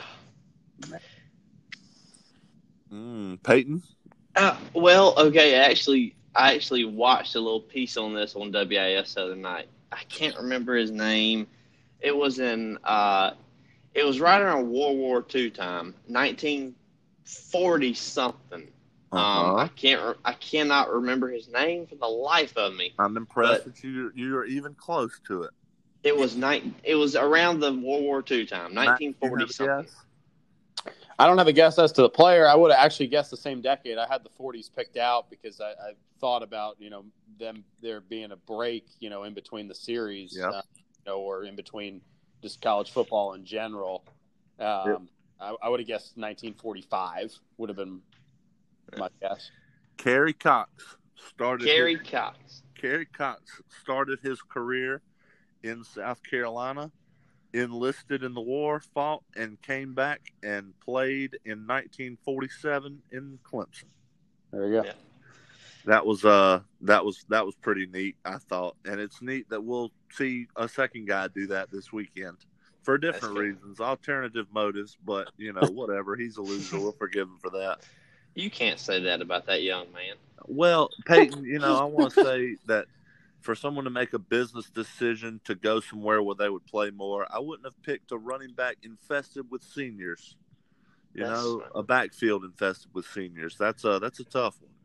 Mm, Peyton? Uh, well, okay, actually, I actually watched a little piece on this on W I S the other night. I can't remember his name. It was in, uh, it was right around World War Two time, nineteen forty something. Uh-huh. Um, I can't, re- I cannot remember his name for the life of me. I'm impressed But- that you you're even close to it. It was night. It was around the World War Two time, nineteen Matt, you forty have a something. guess? I don't have a guess as to the player. I would have actually guessed the same decade. I had the forties picked out because I, I thought about, you know, them there being a break, you know, in between the series, Yep. uh, you know, or in between just college football in general. Um, Yep. I, I would have guessed nineteen forty-five would have been my guess. Kerry Cox started. Kerry his, Cox. Kerry Cox started his career in South Carolina, enlisted in the war, fought, and came back and played in nineteen forty-seven in Clemson. There you go. Yeah. That was uh that was that was pretty neat, I thought, and it's neat that we'll see a second guy do that this weekend for different good. reasons, alternative motives. But you know, whatever. He's a loser. We'll forgive him for that. You can't say that about that young man. Well, Peyton, you know, I want to say that for someone to make a business decision to go somewhere where they would play more, I wouldn't have picked a running back infested with seniors. You That's know, right. a backfield infested with seniors. That's a that's a tough one.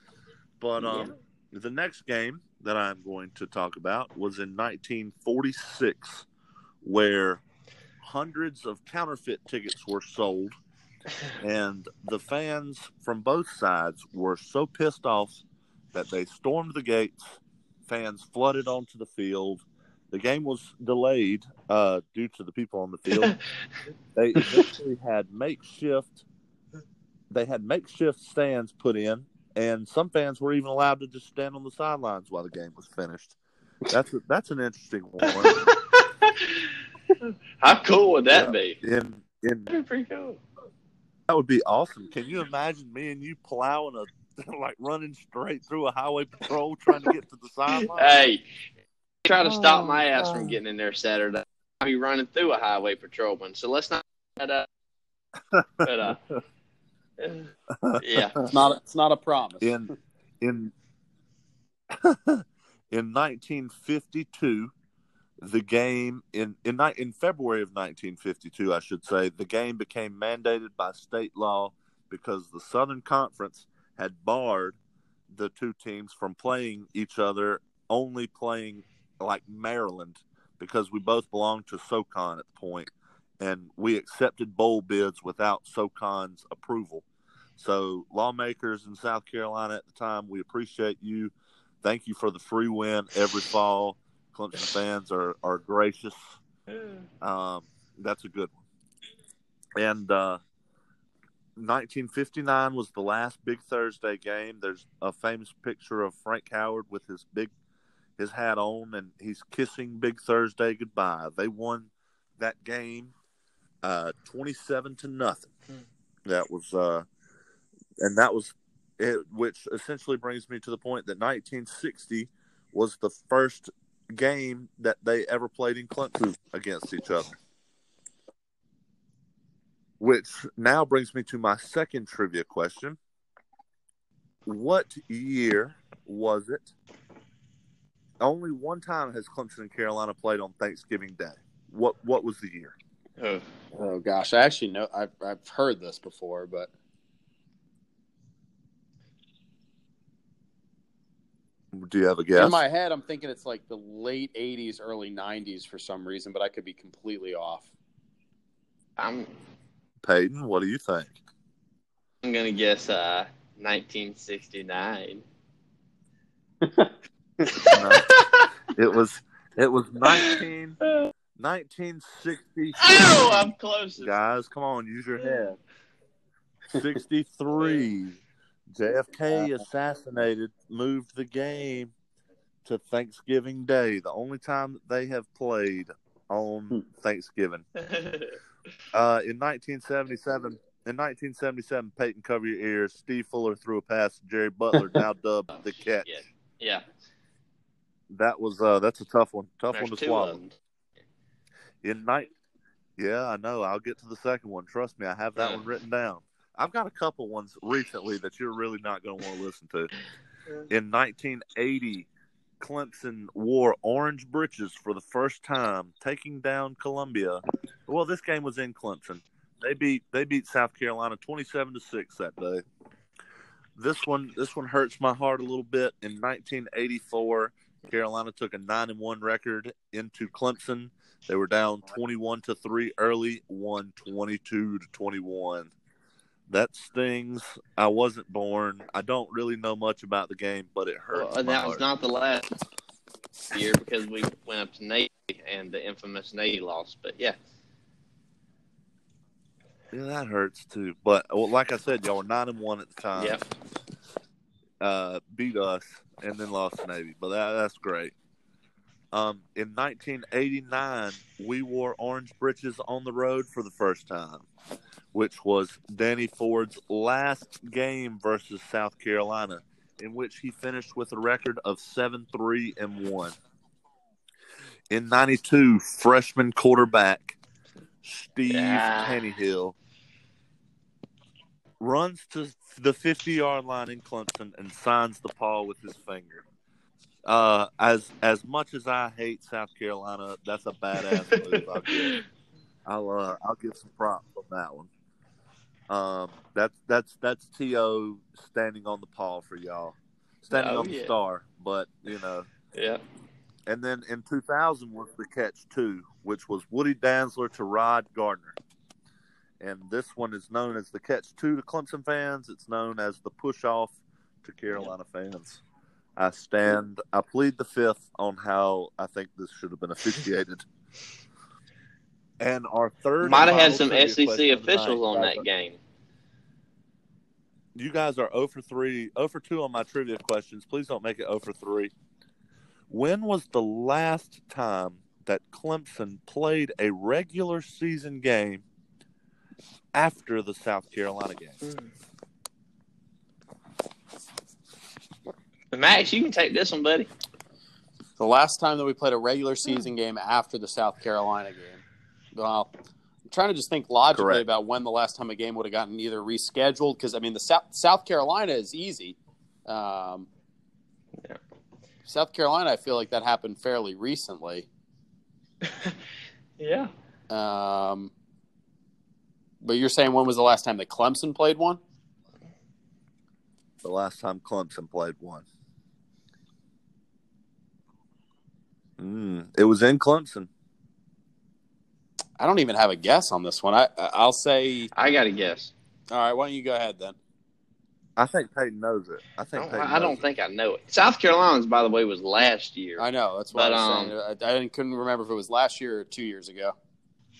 But um, the next game that I'm going to talk about was in nineteen forty-six, where hundreds of counterfeit tickets were sold, and the fans from both sides were so pissed off that they stormed the gates. Fans flooded onto the field. The game was delayed uh, due to the people on the field. They eventually had makeshift. They had makeshift stands put in, and some fans were even allowed to just stand on the sidelines while the game was finished. That's a, that's an interesting one. How cool would that Yeah. be? In in That'd be pretty cool. that would be awesome. Can you imagine me and you plowing a like running straight through a highway patrol trying to get to the sideline? Hey, try to stop Oh, my ass God. from getting in there Saturday. I'll be running through a highway patrolman. So let's not. Uh, but uh, yeah. It's not. It's not a promise. In in in nineteen fifty-two, the game in in ni- in February of nineteen fifty-two, I should say, the game became mandated by state law because the Southern Conference had barred the two teams from playing each other, only playing like Maryland, because we both belonged to SoCon at the point, and we accepted bowl bids without SoCon's approval. So lawmakers in South Carolina at the time, we appreciate you. Thank you for the free win every fall. Clemson fans are, are gracious. Um, that's a good one. And uh, nineteen fifty-nine was the last Big Thursday game. There's a famous picture of Frank Howard with his big his hat on, and he's kissing Big Thursday goodbye. They won that game uh, twenty-seven to nothing. That was, uh, and that was it, which essentially brings me to the point that nineteen sixty was the first game that they ever played in Clemson against each other. Which now brings me to my second trivia question. What year was it? Only one time has Clemson and Carolina played on Thanksgiving Day. What what was the year? Oh, Oh gosh, I actually know I've I've heard this before, but Do you have a guess? in my head I'm thinking it's like the late eighties, early nineties for some reason, but I could be completely off. I'm Peyton, what do you think? I'm gonna guess uh, nineteen sixty-nine. No. It was it was nineteen, nineteen sixty-three. Oh, I'm close. Guys, come on, use your head. sixty-three. J F K assassinated, moved the game to Thanksgiving Day, the only time that they have played on Thanksgiving. Uh, in nineteen seventy-seven, in nineteen seventy-seven, Peyton, cover your ears. Steve Fuller threw a pass to Jerry Butler, now dubbed the catch. Yeah. yeah. That was uh, that's a tough one, tough There's one to two swallow. of them. In night, yeah, I know. I'll get to the second one. Trust me, I have that Yeah. one written down. I've got a couple ones recently that you're really not going to want to listen to. In nineteen eighty, Clemson wore orange breeches for the first time, taking down Columbia. Well, this game was in Clemson. They beat they beat South Carolina twenty-seven to six that day. This one this one hurts my heart a little bit. In nineteen eighty-four, Carolina took a nine and one record into Clemson. They were down twenty-one to three early, won twenty-two to twenty-one. That stings. I wasn't born. I don't really know much about the game, but it hurts. Well, and my that heart. was not the last year because we went up to Navy and the infamous Navy loss. But yeah, Yeah, that hurts too. But well, like I said, y'all were nine and one at the time. Yep. Uh, beat us and then lost to Navy, but that, that's great. Um, in nineteen eighty-nine, we wore orange breeches on the road for the first time, which was Danny Ford's last game versus South Carolina, in which he finished with a record of seven three and one. In ninety-two, freshman quarterback Steve Yeah. Tannehill runs to the fifty-yard line in Clemson and signs the paw with his finger. Uh, as as much as I hate South Carolina, that's a badass move. I'll give, I'll, uh, I'll give some props on that one. Um, that's that's that's T O standing on the paw for y'all, standing Oh, on the yeah. star. But you know, yeah. and then in two thousand was the catch two, which was Woody Dantzler to Rod Gardner. And this one is known as the catch two to Clemson fans. It's known as the push off to Carolina fans. I stand, I plead the fifth on how I think this should have been officiated. And our third, Might have and had final some trivia S E C question of the officials night. on You that guys are- game. You guys are zero for three, zero for two on my trivia questions. Please don't make it zero for three. When was the last time that Clemson played a regular season game after the South Carolina game? Max, you can take this one, buddy. The last time that we played a regular season game after the South Carolina game. Well, I'm trying to just think logically Correct. about when the last time a game would have gotten either rescheduled, because, I mean, the South, South Carolina is easy. Um, Yeah. South Carolina, I feel like that happened fairly recently. Yeah. Um, but you're saying when was the last time that Clemson played one? The last time Clemson played one. Mm, it was in Clemson. I don't even have a guess on this one. I, I'll say, I got to guess. all right, why don't you go ahead then? I think Peyton knows it. I I think don't, Peyton I don't knows think I know it. South Carolina's, by the way, was last year. I know. That's what But, I was um, saying. I, I didn't, couldn't remember if it was last year or two years ago.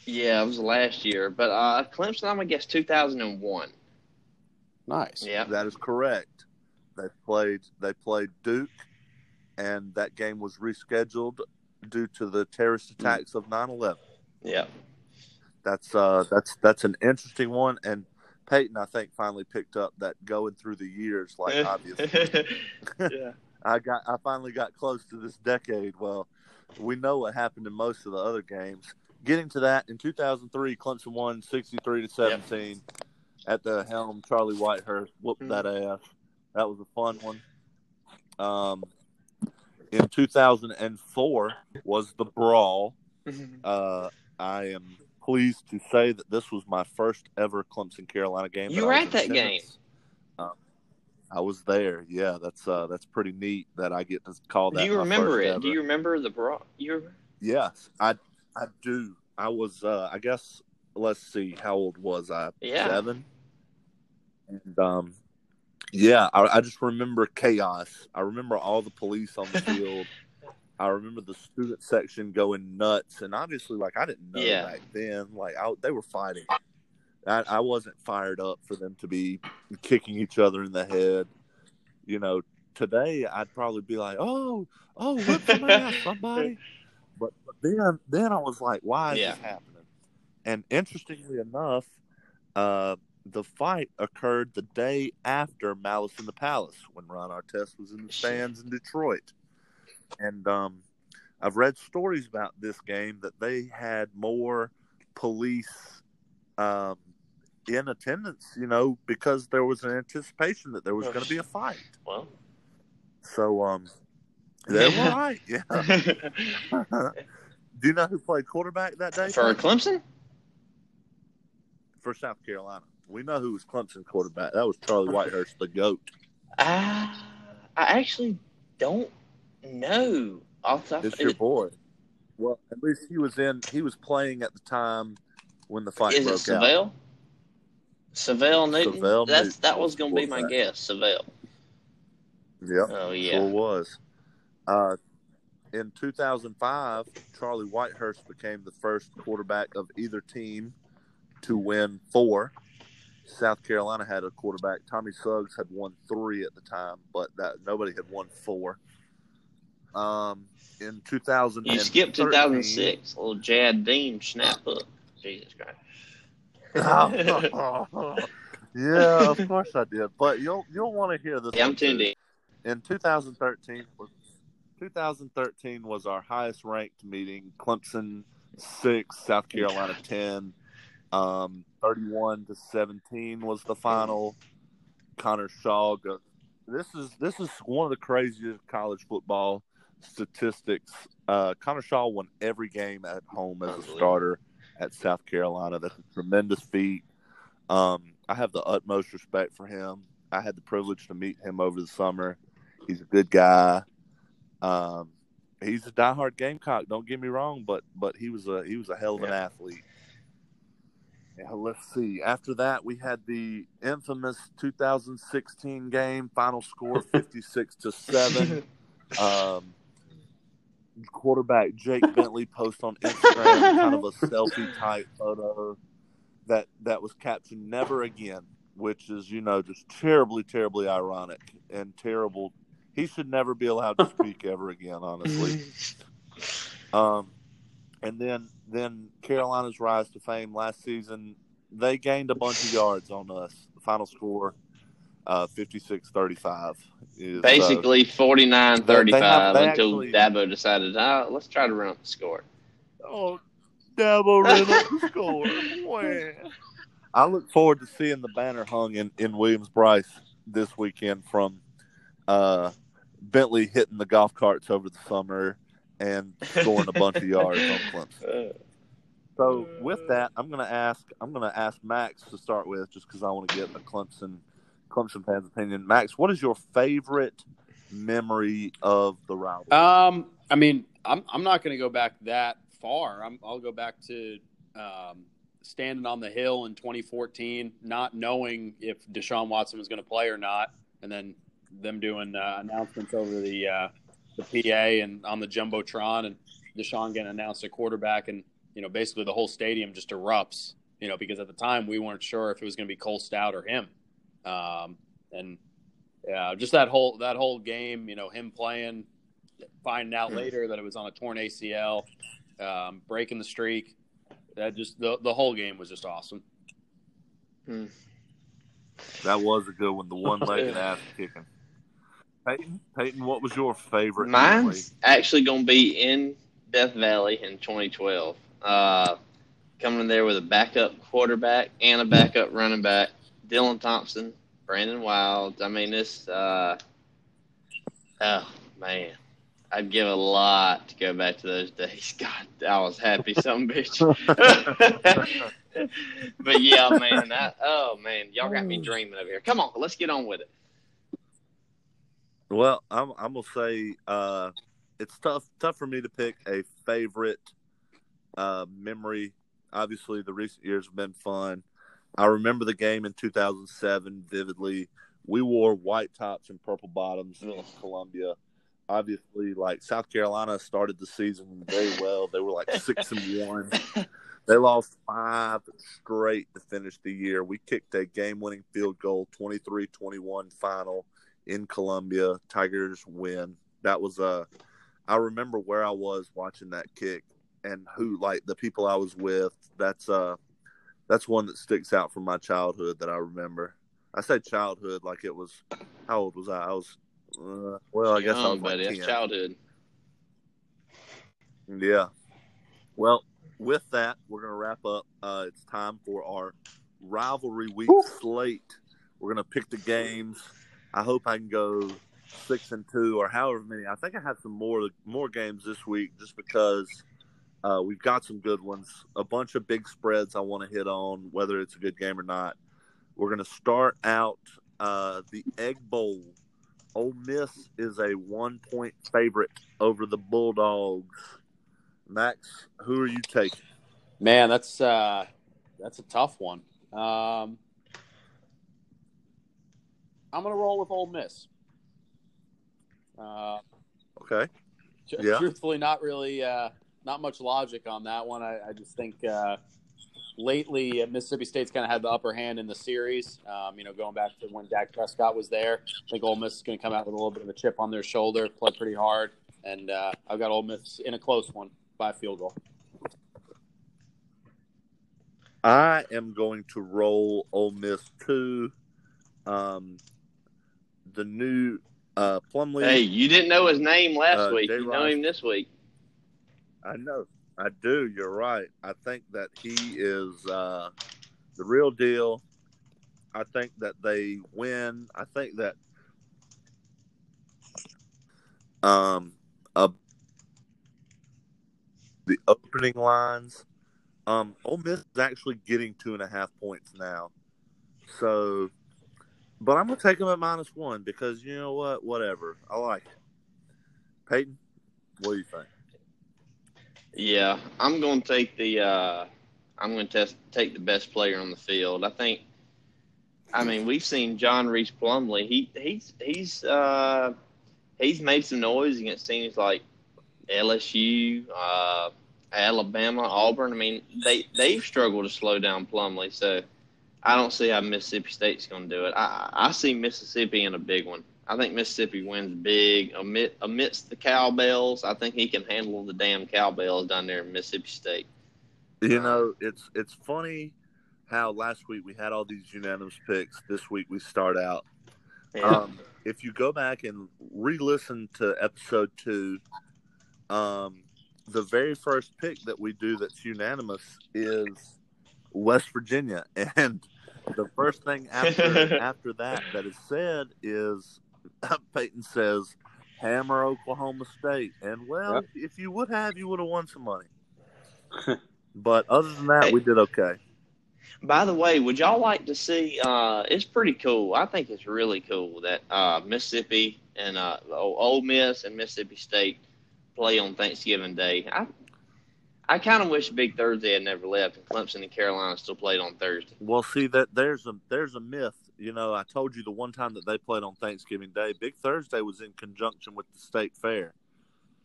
Yeah, it was last year. But uh, Clemson, I'm going to guess two thousand one. Nice. Yeah. That is correct. They played they played Duke, and that game was rescheduled due to the terrorist attacks of nine eleven. Yeah. That's uh that's that's an interesting one, and Peyton, I think, finally picked up that going through the years, like obviously. Yeah. I got I finally got close to this decade. Well, we know what happened in most of the other games. Getting to that, in two thousand three, Clemson won sixty-three to seventeen. Yep. At the helm, Charlie Whitehurst whooped mm-hmm. that ass. That was a fun one. Um, in two thousand four was the brawl. Mm-hmm. Uh, I am pleased to say that this was my first ever Clemson Carolina game. You were at that game. Um, I was there. Yeah, that's uh, that's pretty neat that I get to call that. Do you my remember first it? ever. Do you remember the brawl? You Yes, I I do. I was. Uh, I guess. Let's see. How old was I? Yeah. Seven. And um, yeah, I, I just remember chaos. I remember all the police on the field. I remember the student section going nuts, and obviously, like I didn't know yeah. back then, like I, they were fighting. I, I wasn't fired up for them to be kicking each other in the head. You know, today I'd probably be like, "Oh, oh, whip some ass, somebody!" But, but then, then I was like, "Why is yeah. this happening?" And interestingly enough, uh, the fight occurred the day after Malice in the Palace, when Ron Artest was in the stands in Detroit. And um, I've read stories about this game that they had more police um, in attendance, you know, because there was an anticipation that there was going to be a fight. Well, so um, they were right, yeah. Do you know who played quarterback that day? For Clemson? For South Carolina. We know who was Clemson quarterback. That was Charlie Whitehurst, the GOAT. Uh, I actually don't know. Off it's your boy. Well, at least he was in. He was playing at the time when the fight Is broke it Savell? out. Savell Newton. Savell That's Newton that was going to be my guess. Savell. Yep. Oh yeah. Sure was. Uh, in two thousand five, Charlie Whitehurst became the first quarterback of either team to win four. South Carolina had a quarterback. Tommy Suggs had won three at the time, but that nobody had won four. Um, in two thousand, you skipped two thousand six. Little Jad Dean snap up. Jesus Christ. oh, yeah, of course I did. But you'll you'll want to hear this. Yeah, I'm tuned in. In two thousand thirteen, two thousand thirteen was our highest ranked meeting. Clemson six, South Carolina ten. Um, thirty-one to seventeen was the final. Connor Shaw. Go, this is this is one of the craziest college football statistics. Uh, Connor Shaw won every game at home as a starter at South Carolina. That's a tremendous feat. Um, I have the utmost respect for him. I had the privilege to meet him over the summer. He's a good guy. Um, he's a diehard Gamecock. Don't get me wrong, but but he was a he was a hell of an yeah. athlete. Yeah, let's see. After that, we had the infamous two thousand sixteen game. Final score fifty-six to seven. Um, quarterback Jake Bentley post on Instagram kind of a selfie type photo that that was captioned "Never Again," which is, you know, just terribly, terribly ironic and terrible. He should never be allowed to speak ever again, honestly. Um, and then then Carolina's rise to fame last season, they gained a bunch of yards on us. The final score, uh, fifty-six thirty-five. Is, Basically uh, forty-nine thirty-five until actually, Dabo decided, oh, let's try to run up the score. Oh, Dabo ran up the score. Man. I look forward to seeing the banner hung in, in Williams-Brice this weekend from uh, Bentley hitting the golf carts over the summer and scoring a bunch of yards on Clemson. So with that, I'm gonna ask I'm gonna ask Max to start with, just because I want to get a Clemson Clemson fan's opinion. Max, what is your favorite memory of the rivalry? Um, I mean, I'm I'm not going to go back that far. I'm, I'll go back to um, standing on the hill in twenty fourteen, not knowing if Deshaun Watson was going to play or not, and then them doing uh, announcements over the uh, the P A and on the jumbotron, and Deshaun getting announced a quarterback, and you know, basically the whole stadium just erupts, you know, because at the time we weren't sure if it was going to be Cole Stout or him. Um, and yeah, just that whole, that whole game, you know, him playing, finding out later that it was on a torn A C L, um, breaking the streak. That just, the, the whole game was just awesome. Hmm. That was a good one. The one-legged ass kicking. Peyton, Peyton, what was your favorite Mine's memory? actually going to be in Death Valley in twenty twelve. Uh, coming in there with a backup quarterback and a backup running back, Dylan Thompson, Brandon Wild. I mean, this, uh, oh, man. I'd give a lot to go back to those days. God, I was happy, some bitch. But, yeah, man. That, oh, man. Y'all got me dreaming over here. Come on, let's get on with it. Well, I'm I'm gonna say uh, it's tough tough for me to pick a favorite uh, memory. Obviously, the recent years have been fun. I remember the game in two thousand seven vividly. We wore white tops and purple bottoms in Columbia. Obviously, like South Carolina started the season very well. They were like six and one. They lost five straight to finish the year. We kicked a game-winning field goal, twenty-three twenty-one final. In Columbia, Tigers win. That was uh I remember where I was watching that kick and who, like, the people I was with. That's uh that's one that sticks out from my childhood that I remember. I say childhood like it was, how old was I? I was uh, well, I guess I Young, was like buddy. ten. That's childhood. Yeah. Well, with that, we're gonna wrap up. Uh, it's time for our rivalry week Ooh. slate. We're gonna pick the games. I hope I can go six and two or however many. I think I have some more more games this week just because uh, we've got some good ones. A bunch of big spreads I want to hit on, whether it's a good game or not. We're going to start out uh, the Egg Bowl. Ole Miss is a one-point favorite over the Bulldogs. Max, who are you taking? Man, that's uh, that's a tough one. Um, I'm going to roll with Ole Miss. Uh, okay. Yeah. Truthfully, not really, uh, not much logic on that one. I, I just think uh, lately uh, Mississippi State's kind of had the upper hand in the series. Um, you know, going back to when Dak Prescott was there, I think Ole Miss is going to come out with a little bit of a chip on their shoulder, play pretty hard, and uh, I've got Ole Miss in a close one by a field goal. I am going to roll Ole Miss too. Um, the new uh, Plumlee. Hey, you didn't know his name last uh, week. J-Rod. You know him this week. I know. I do. You're right. I think that he is uh, the real deal. I think that they win. I think that um, uh, the opening lines, um, Ole Miss is actually getting two and a half points now. So, but I'm going to take them at minus one because, you know what? Whatever. I like it. Peyton, what do you think? Yeah, I'm going to take the uh, I'm going to test take the best player on the field. I think. I mean, we've seen John Reese Plumlee. He he's he's uh, he's made some noise against teams like L S U, uh, Alabama, Auburn. I mean, they they've struggled to slow down Plumlee. So I don't see how Mississippi State's going to do it. I I see Mississippi in a big one. I think Mississippi wins big amid, amidst the cowbells. I think he can handle the damn cowbells down there in Mississippi State. You uh, know, it's it's funny how last week we had all these unanimous picks. This week we start out. Yeah. Um, if you go back and re-listen to episode two, um, the very first pick that we do that's unanimous is West Virginia, and the first thing after after that that is said is Peyton says hammer Oklahoma State, and well, yep. if you would have, you would have won some money. But other than that, hey, we did okay. By the way, would y'all like to see? Uh, it's pretty cool. I think it's really cool that uh, Mississippi and uh, Ole Miss and Mississippi State play on Thanksgiving Day. I I kind of wish Big Thursday had never left, and Clemson and Carolina still played on Thursday. Well, see that there's a there's a myth. You know, I told you the one time that they played on Thanksgiving Day, Big Thursday was in conjunction with the State Fair.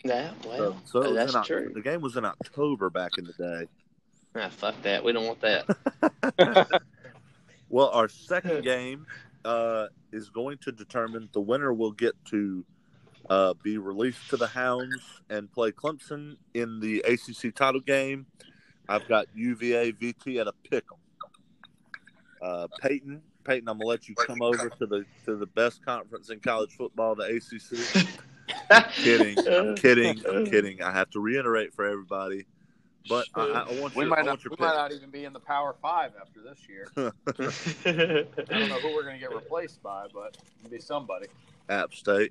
Yeah, well, So, so it was that's in, true. The game was in October back in the day. Nah, fuck that. We don't want that. Well, our second game uh, is going to determine the winner will get to uh, be released to the Hounds and play Clemson in the A C C title game. I've got U V A V T at a pick'em. Uh, Peyton, Peyton, I'm gonna let you come over to the to the best conference in college football, the A C C. I'm kidding, I'm kidding, I'm kidding. I have to reiterate for everybody, but I, I want we your, might I not, want your we pick. might not even be in the Power Five after this year. I don't know who we're going to get replaced by, but it'll be somebody. App State.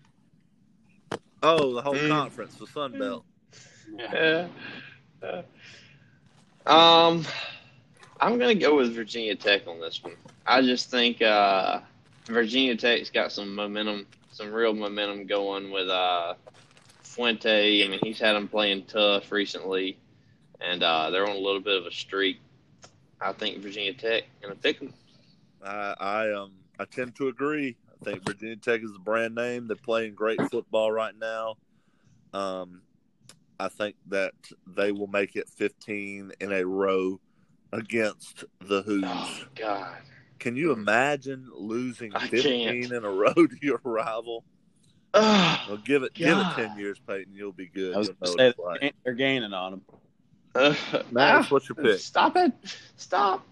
Oh, the whole Mm. conference, the Sun Belt. Yeah. Uh, um, I'm going to go with Virginia Tech on this one. I just think uh, Virginia Tech's got some momentum, some real momentum going with uh, Fuente. I mean, he's had them playing tough recently, and uh, they're on a little bit of a streak. I think Virginia Tech going to pick them. I, I um I tend to agree. I think Virginia Tech is the brand name. They're playing great football right now. Um, I think that they will make it fifteen in a row against the Hoos. Oh, God. Can you imagine losing I fifteen can't. in a row to your rival? Oh, Well, give it God. give it ten years, Peyton. You'll be good. I was You'll going know to say what it's they're, like. they're gaining on them. Uh, Max, ah, what's your pick? Stop it. Stop.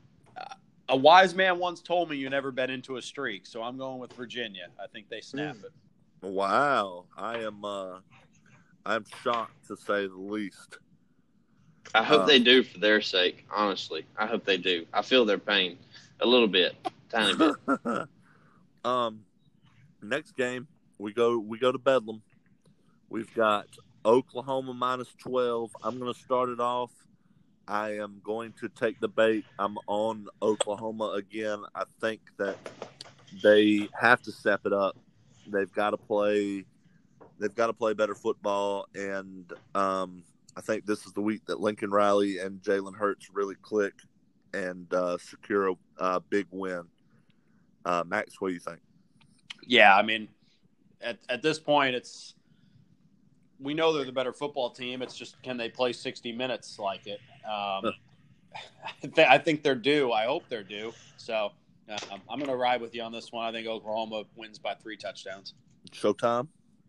A wise man once told me you never bet into a streak, so I'm going with Virginia. I think they snap it. Wow, I am uh, I'm shocked to say the least. I hope Um, they do for their sake, honestly. I hope they do. I feel their pain a little bit, tiny bit. um, next game we go we go to Bedlam. We've got Oklahoma minus twelve. I'm going to start it off. I am going to take the bait. I'm on Oklahoma again. I think that they have to step it up. They've got to play. They've got to play better football, and um, I think this is the week that Lincoln Riley and Jalen Hurts really click and uh, secure a uh, big win. Uh, Max, what do you think? Yeah, I mean, at at this point, it's we know they're the better football team. It's just can they play sixty minutes like it? Um, I think they're due. I hope they're due. So um, I'm going to ride with you on this one. I think Oklahoma wins by three touchdowns. Showtime?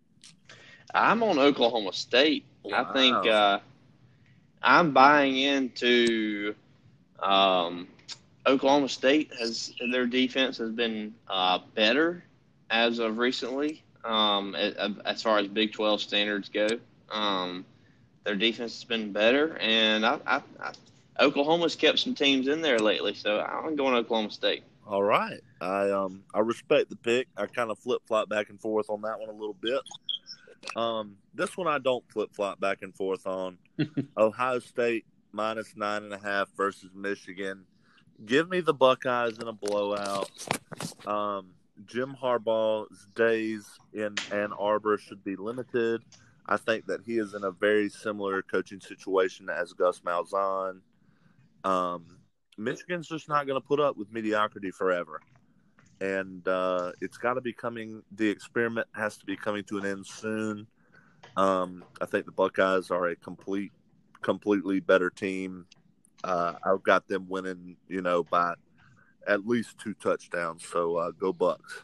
I'm on Oklahoma State. Wow. I think uh, I'm buying into um, Oklahoma State. Has their defense has been uh, better as of recently, um, as far as Big twelve standards go. Um, their defense has been better, and I, I, I, Oklahoma's kept some teams in there lately, so I'm going to Oklahoma State. All right. I um I respect the pick. I kind of flip flop back and forth on that one a little bit. Um, this one I don't flip flop back and forth on. Ohio State minus nine and a half versus Michigan. Give me the Buckeyes in a blowout. Um, Jim Harbaugh's days in Ann Arbor should be limited. I think that he is in a very similar coaching situation as Gus Malzahn. Um, Michigan's just not going to put up with mediocrity forever. And uh, it's got to be coming – the experiment has to be coming to an end soon. Um, I think the Buckeyes are a complete, completely better team. Uh, I've got them winning, you know, by at least two touchdowns. So uh, go Bucks.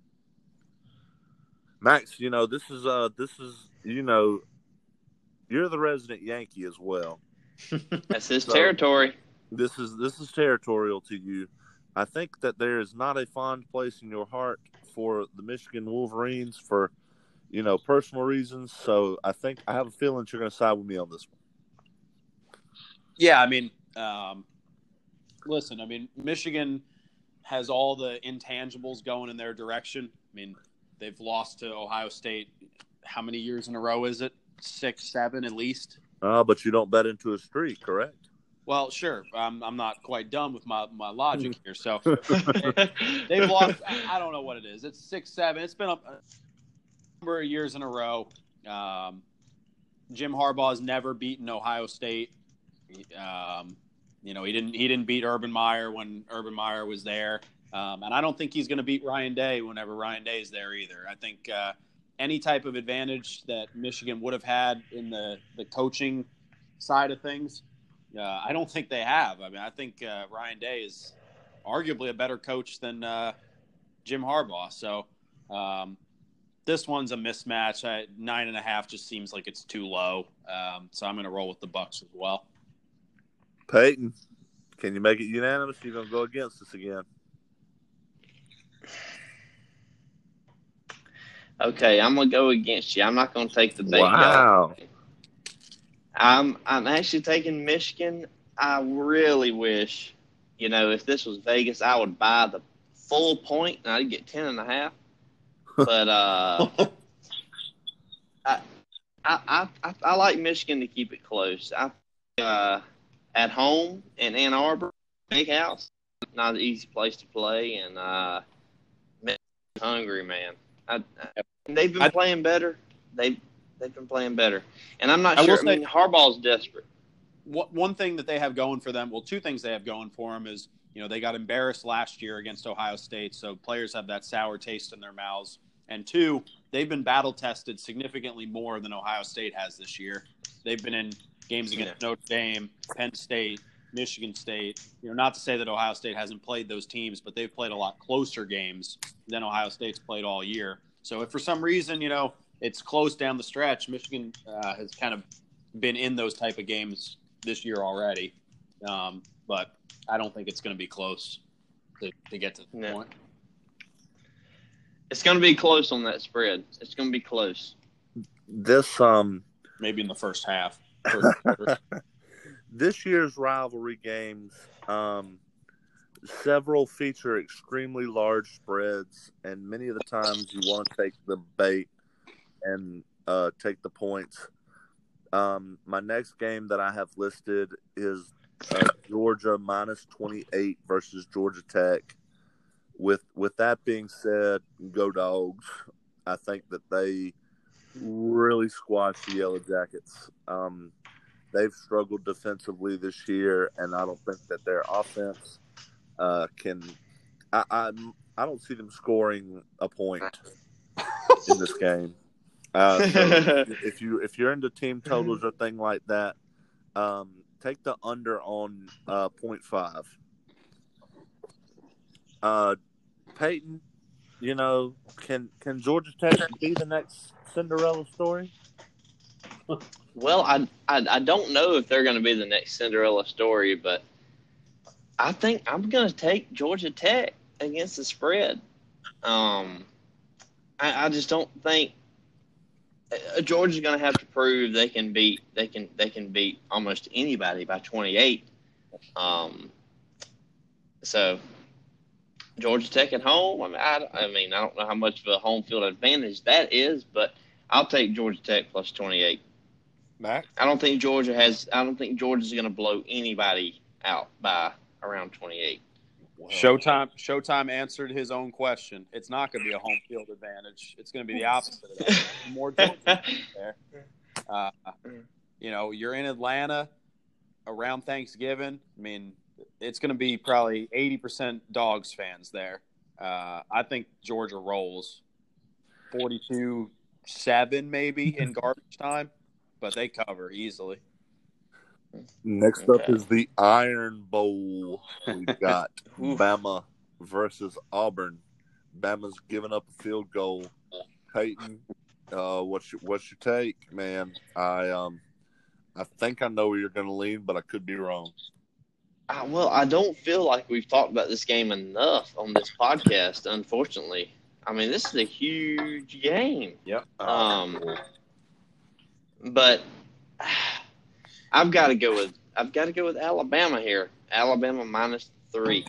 Max, you know, this is uh, this is you know, you're the resident Yankee as well. That's his So, territory. This is this is territorial to you. I think that there is not a fond place in your heart for the Michigan Wolverines for, you know, personal reasons. So I think I have a feeling you're going to side with me on this one. Yeah, I mean, um, listen, I mean, Michigan has all the intangibles going in their direction. I mean, they've lost to Ohio State. How many years in a row is it? Six, seven at least? Uh, but you don't bet into a streak, correct? Well, sure. I'm, I'm not quite done with my, my logic here. So they, they've lost. I don't know what it is. It's six, seven. It's been a, a number of years in a row. Um, Jim Harbaugh has never beaten Ohio State. Um, you know, he didn't he didn't beat Urban Meyer when Urban Meyer was there. Um, and I don't think he's going to beat Ryan Day whenever Ryan Day is there either. I think uh, any type of advantage that Michigan would have had in the, the coaching side of things, uh, I don't think they have. I mean, I think uh, Ryan Day is arguably a better coach than uh, Jim Harbaugh. So um, this one's a mismatch. I, nine and a half just seems like it's too low. Um, so I'm going to roll with the Bucks as well. Peyton, can you make it unanimous? You're going to go against us again. Okay, I'm gonna go against you. I'm not gonna take the bait. Wow. I'm I'm actually taking Michigan. I really wish, you know, if this was Vegas, I would buy the full point and I'd get ten and a half. But uh, I, I I I like Michigan to keep it close. I uh, at home in Ann Arbor, big house, not an easy place to play, and uh, Michigan's hungry, man. I, I, they've been I, playing better. They they've been playing better, and I'm not I sure. will I mean, say, Harbaugh's desperate. One thing that they have going for them, well, two things they have going for them is, you know, they got embarrassed last year against Ohio State, so players have that sour taste in their mouths. And two, they've been battle tested significantly more than Ohio State has this year. They've been in games against yeah. Notre Dame, Penn State, Michigan State. You know, not to say that Ohio State hasn't played those teams, but they've played a lot closer games than Ohio State's played all year. So if for some reason, you know, it's close down the stretch, Michigan uh, has kind of been in those type of games this year already. Um, but I don't think it's going to be close to, to get to the no. point. It's going to be close on that spread. It's going to be close. This um maybe in the first half. First this year's rivalry games, um, several feature extremely large spreads, and many of the times you want to take the bait and uh, take the points. Um, my next game that I have listed is uh, Georgia minus twenty-eight versus Georgia Tech. With with that being said, go Dogs. I think that they really squashed the Yellow Jackets. Um, they've struggled defensively this year, and I don't think that their offense uh, can. I, I I don't see them scoring a point in this game. Uh, so if you if you're into team totals or thing like that, um, take the under on uh, point five. Uh, Peyton, you know, can can Georgia Tech be the next Cinderella story? Well, I, I I don't know if they're going to be the next Cinderella story, but I think I'm going to take Georgia Tech against the spread. Um, I, I just don't think uh, Georgia's going to have to prove they can beat they can they can beat almost anybody by twenty-eight. Um, so. Georgia Tech at home. I mean, I, I mean, I don't know how much of a home field advantage that is, but I'll take Georgia Tech plus twenty-eight. Mac? I don't think Georgia has. I don't think Georgia's going to blow anybody out by around twenty-eight. Wow. Showtime. Showtime answered his own question. It's not going to be a home field advantage. It's going to be the opposite of that. More Georgia there. Uh, you know, you're in Atlanta around Thanksgiving. I mean. It's going to be probably eighty percent Dogs fans there. Uh, I think Georgia rolls forty-two seven maybe in garbage time, but they cover easily. Next okay. up is the Iron Bowl. We've got Bama versus Auburn. Bama's giving up a field goal. Peyton, uh, what's your, what's your take, man? I um, I think I know where you're going to lean, but I could be wrong. Uh, well, I don't feel like we've talked about this game enough on this podcast, unfortunately. I mean, this is a huge game. Yep. Um, but I've got to go with I've got to go with Alabama here. Alabama minus three.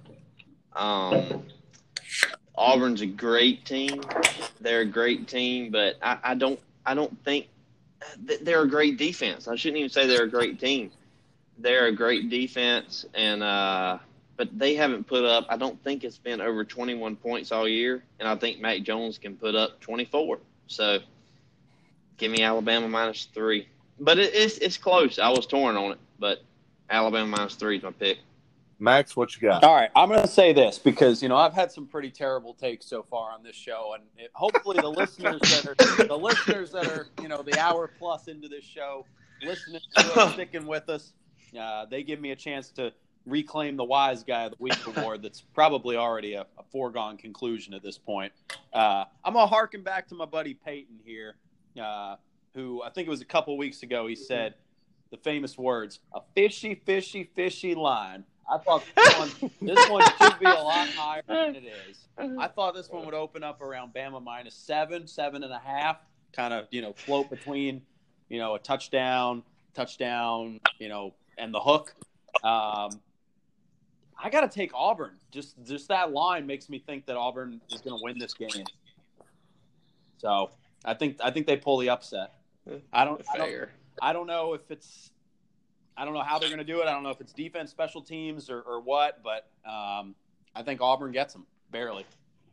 Um, Auburn's a great team. They're a great team, but I, I don't I don't think they're a great defense. I shouldn't even say they're a great team. They're a great defense, and uh, but they haven't put up. I don't think it's been over twenty-one points all year, and I think Mac Jones can put up twenty-four. So, give me Alabama minus three. But it, it's it's close. I was torn on it, but Alabama minus three is my pick. Max, what you got? All right, I'm going to say this because, you know, I've had some pretty terrible takes so far on this show, and it, hopefully the listeners that are the listeners that are, you know, the hour plus into this show, listening to us, sticking with us, uh, they give me a chance to reclaim the Wise Guy of the Week award. That's probably already a, a foregone conclusion at this point. Uh, I'm going to harken back to my buddy Peyton here, uh, who I think it was a couple weeks ago. He said the famous words, "A fishy, fishy, fishy line." I thought this one, this one should be a lot higher than it is. I thought this one would open up around Bama minus seven, seven and a half, kind of, you know, float between, you know, a touchdown, touchdown, you know, and the hook. Um, I got to take Auburn. Just, just that line makes me think that Auburn is going to win this game. So I think, I think they pull the upset. I don't, I don't, I don't know if it's. I don't know how they're going to do it. I don't know if it's defense, special teams, or, or what, but um, I think Auburn gets them, barely.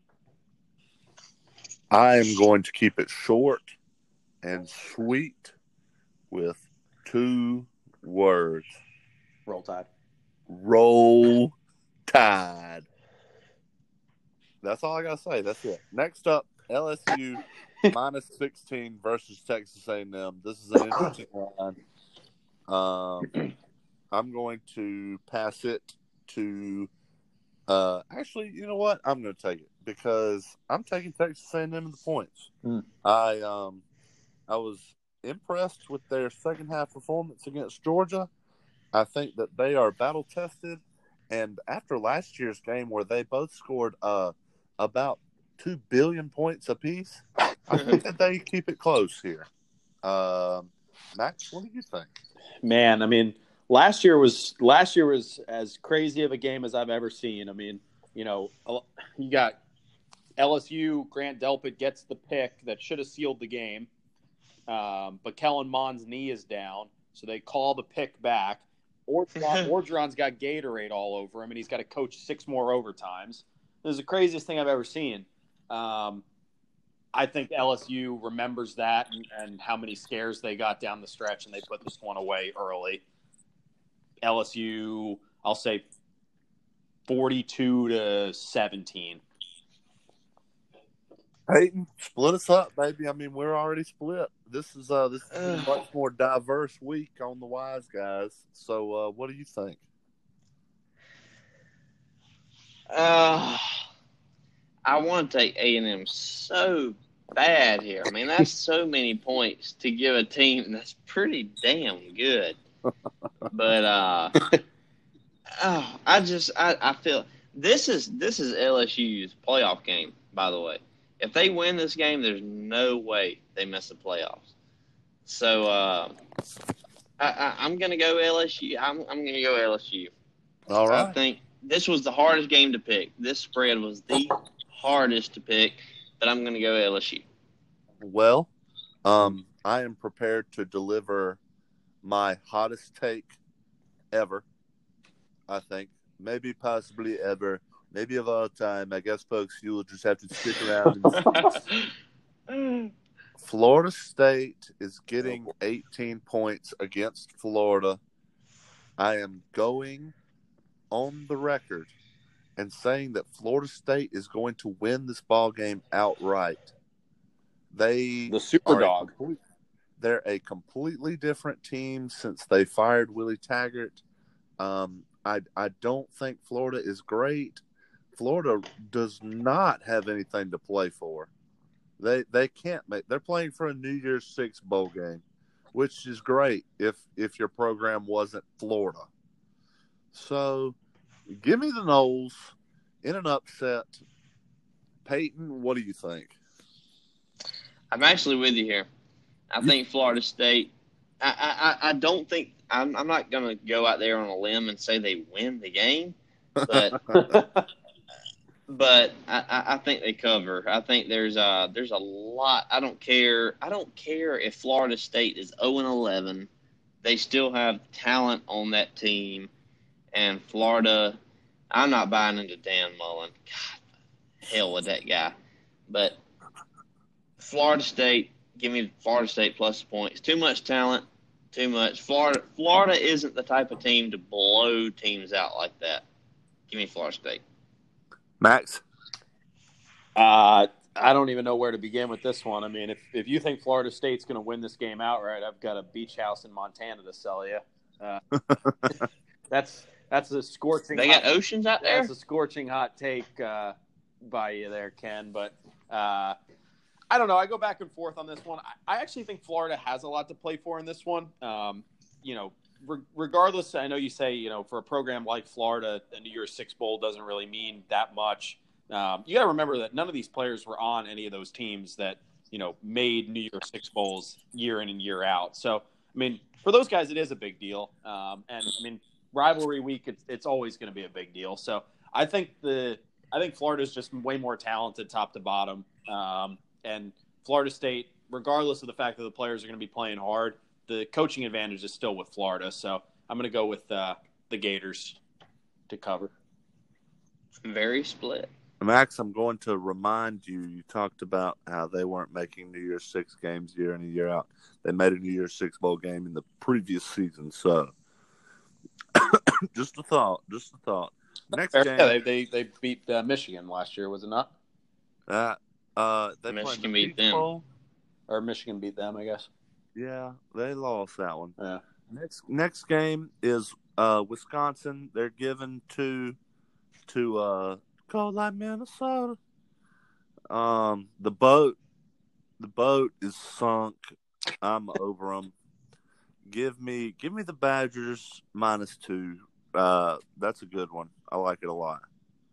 I am going to keep it short and sweet with two words. Roll Tide. Roll Tide. That's all I got to say. That's it. Next up, L S U minus sixteen versus Texas A and M. This is an interesting line. Um, I'm going to pass it to uh, – actually, you know what? I'm going to take it because I'm taking Texas A and M in the points. Mm. I um, I was impressed with their second-half performance against Georgia. I think that they are battle-tested. And after last year's game where they both scored uh, about two billion points apiece, I think that they keep it close here. Um, Max, what do you think? Man, I mean, last year was last year was as crazy of a game as I've ever seen. I mean, you know, you got L S U. Grant Delpit gets the pick that should have sealed the game, um, but Kellen Mond's knee is down, so they call the pick back. Orgeron, Orgeron's got Gatorade all over him, and he's got to coach six more overtimes. This is the craziest thing I've ever seen. Um, I think L S U remembers that and, and how many scares they got down the stretch, and they put this one away early. L S U, I'll say forty-two to seventeen. Peyton, split us up, baby. I mean, we're already split. This is uh, this is a much more diverse week on the Wise Guys. So, uh, what do you think? Uh, I want to take A and M so bad here. I mean, that's so many points to give a team that's pretty damn good. But uh, oh, I just I, I feel this is this is L S U's playoff game. By the way, if they win this game, there's no way they miss the playoffs. So uh, I, I, I'm gonna go L S U. I'm I'm gonna go L S U. All right. I think this was the hardest game to pick. This spread was the hardest to pick, but I'm going to go L S U. Well, um, I am prepared to deliver my hottest take ever. I think maybe, possibly ever, maybe of all time. I guess, folks, you will just have to stick around. And Florida State is getting eighteen points against Florida. I am going on the record and saying that Florida State is going to win this ball game outright. They the super dog. Complete, they're a completely different team since they fired Willie Taggart. Um, I I don't think Florida is great. Florida does not have anything to play for. They they can't make. They're playing for a New Year's Six bowl game, which is great if if your program wasn't Florida. So, give me the Noles in an upset. Peyton, what do you think? I'm actually with you here. I think Florida State. I I, I don't think I'm. I'm not going to go out there on a limb and say they win the game, but but I, I think they cover. I think there's a there's a lot. I don't care. I don't care if Florida State is oh and eleven. They still have talent on that team. And Florida, I'm not buying into Dan Mullen. God, hell with that guy. But Florida State, give me Florida State plus points. Too much talent, too much. Florida Florida isn't the type of team to blow teams out like that. Give me Florida State. Max? Uh, I don't even know where to begin with this one. I mean, if, if you think Florida State's going to win this game outright, I've got a beach house in Montana to sell you. Uh, that's that's a scorching. They hot, got oceans out there. That's a scorching hot take uh, by you there, Ken. But uh, I don't know. I go back and forth on this one. I, I actually think Florida has a lot to play for in this one. Um, you know, re- regardless, I know you say, you know, for a program like Florida, a New Year's Six Bowl doesn't really mean that much. Um, you got to remember that none of these players were on any of those teams that, you know, made New Year's Six Bowls year in and year out. So, I mean, for those guys, it is a big deal. Um, and, I mean, rivalry week, it's, it's always going to be a big deal. So, I think the I think Florida's just way more talented top to bottom. Um, and Florida State, regardless of the fact that the players are going to be playing hard, the coaching advantage is still with Florida. So, I'm going to go with uh, the Gators to cover. Very split. Max, I'm going to remind you, you talked about how they weren't making New Year's Six games year in and year out. They made a New Year's Six bowl game in the previous season. So, just a thought, just a thought. Next yeah, game. they, they, they beat uh, Michigan last year, was it not? Uh, uh, they Michigan played the beat Peach them. Bowl. Or Michigan beat them, I guess. Yeah, they lost that one. Yeah. Next next game is uh, Wisconsin. They're given to to uh, Cold like Minnesota. Um, the boat, the boat is sunk. I'm over them. Give me, give me the Badgers minus two. Uh, that's a good one. I like it a lot.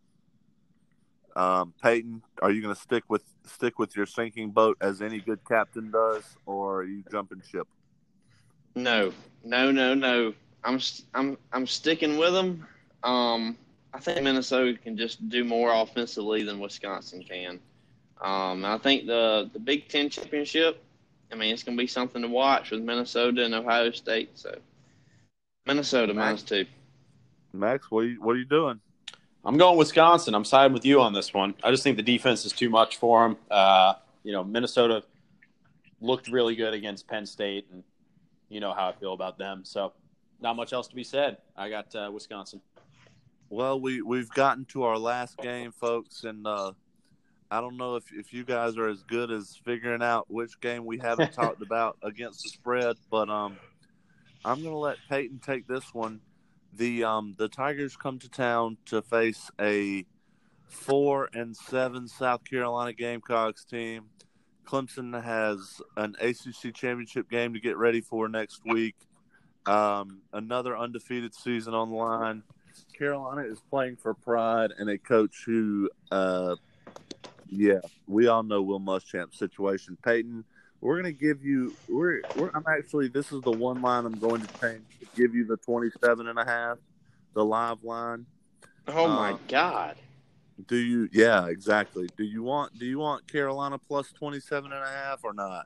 Um, Peyton, are you going to stick with stick with your sinking boat as any good captain does, or are you jumping ship? No, no, no, no. I'm I'm I'm sticking with them. Um, I think Minnesota can just do more offensively than Wisconsin can. Um, I think the the Big Ten championship, I mean, it's going to be something to watch with Minnesota and Ohio State. So, Minnesota minus two. Max, what are you, what are you doing? I'm going Wisconsin. I'm siding with you on this one. I just think the defense is too much for them. Uh, you know, Minnesota looked really good against Penn State, and you know how I feel about them. So, not much else to be said. I got uh, Wisconsin. Well, we, we've gotten to our last game, folks, and uh, I don't know if, if you guys are as good as figuring out which game we haven't talked about against the spread, but um, I'm going to let Peyton take this one. The um the Tigers come to town to face a four and seven South Carolina Gamecocks team. Clemson has an A C C championship game to get ready for next week. Um, another undefeated season on the line. Carolina is playing for pride and a coach who, uh, yeah, we all know Will Muschamp's situation. Peyton, we're going to give you we're, we're I'm actually this is the one line I'm going to change to give you the twenty-seven and a half, the live line. Oh my uh, God. Do you yeah, exactly. Do you want do you want Carolina plus twenty-seven and a half or not?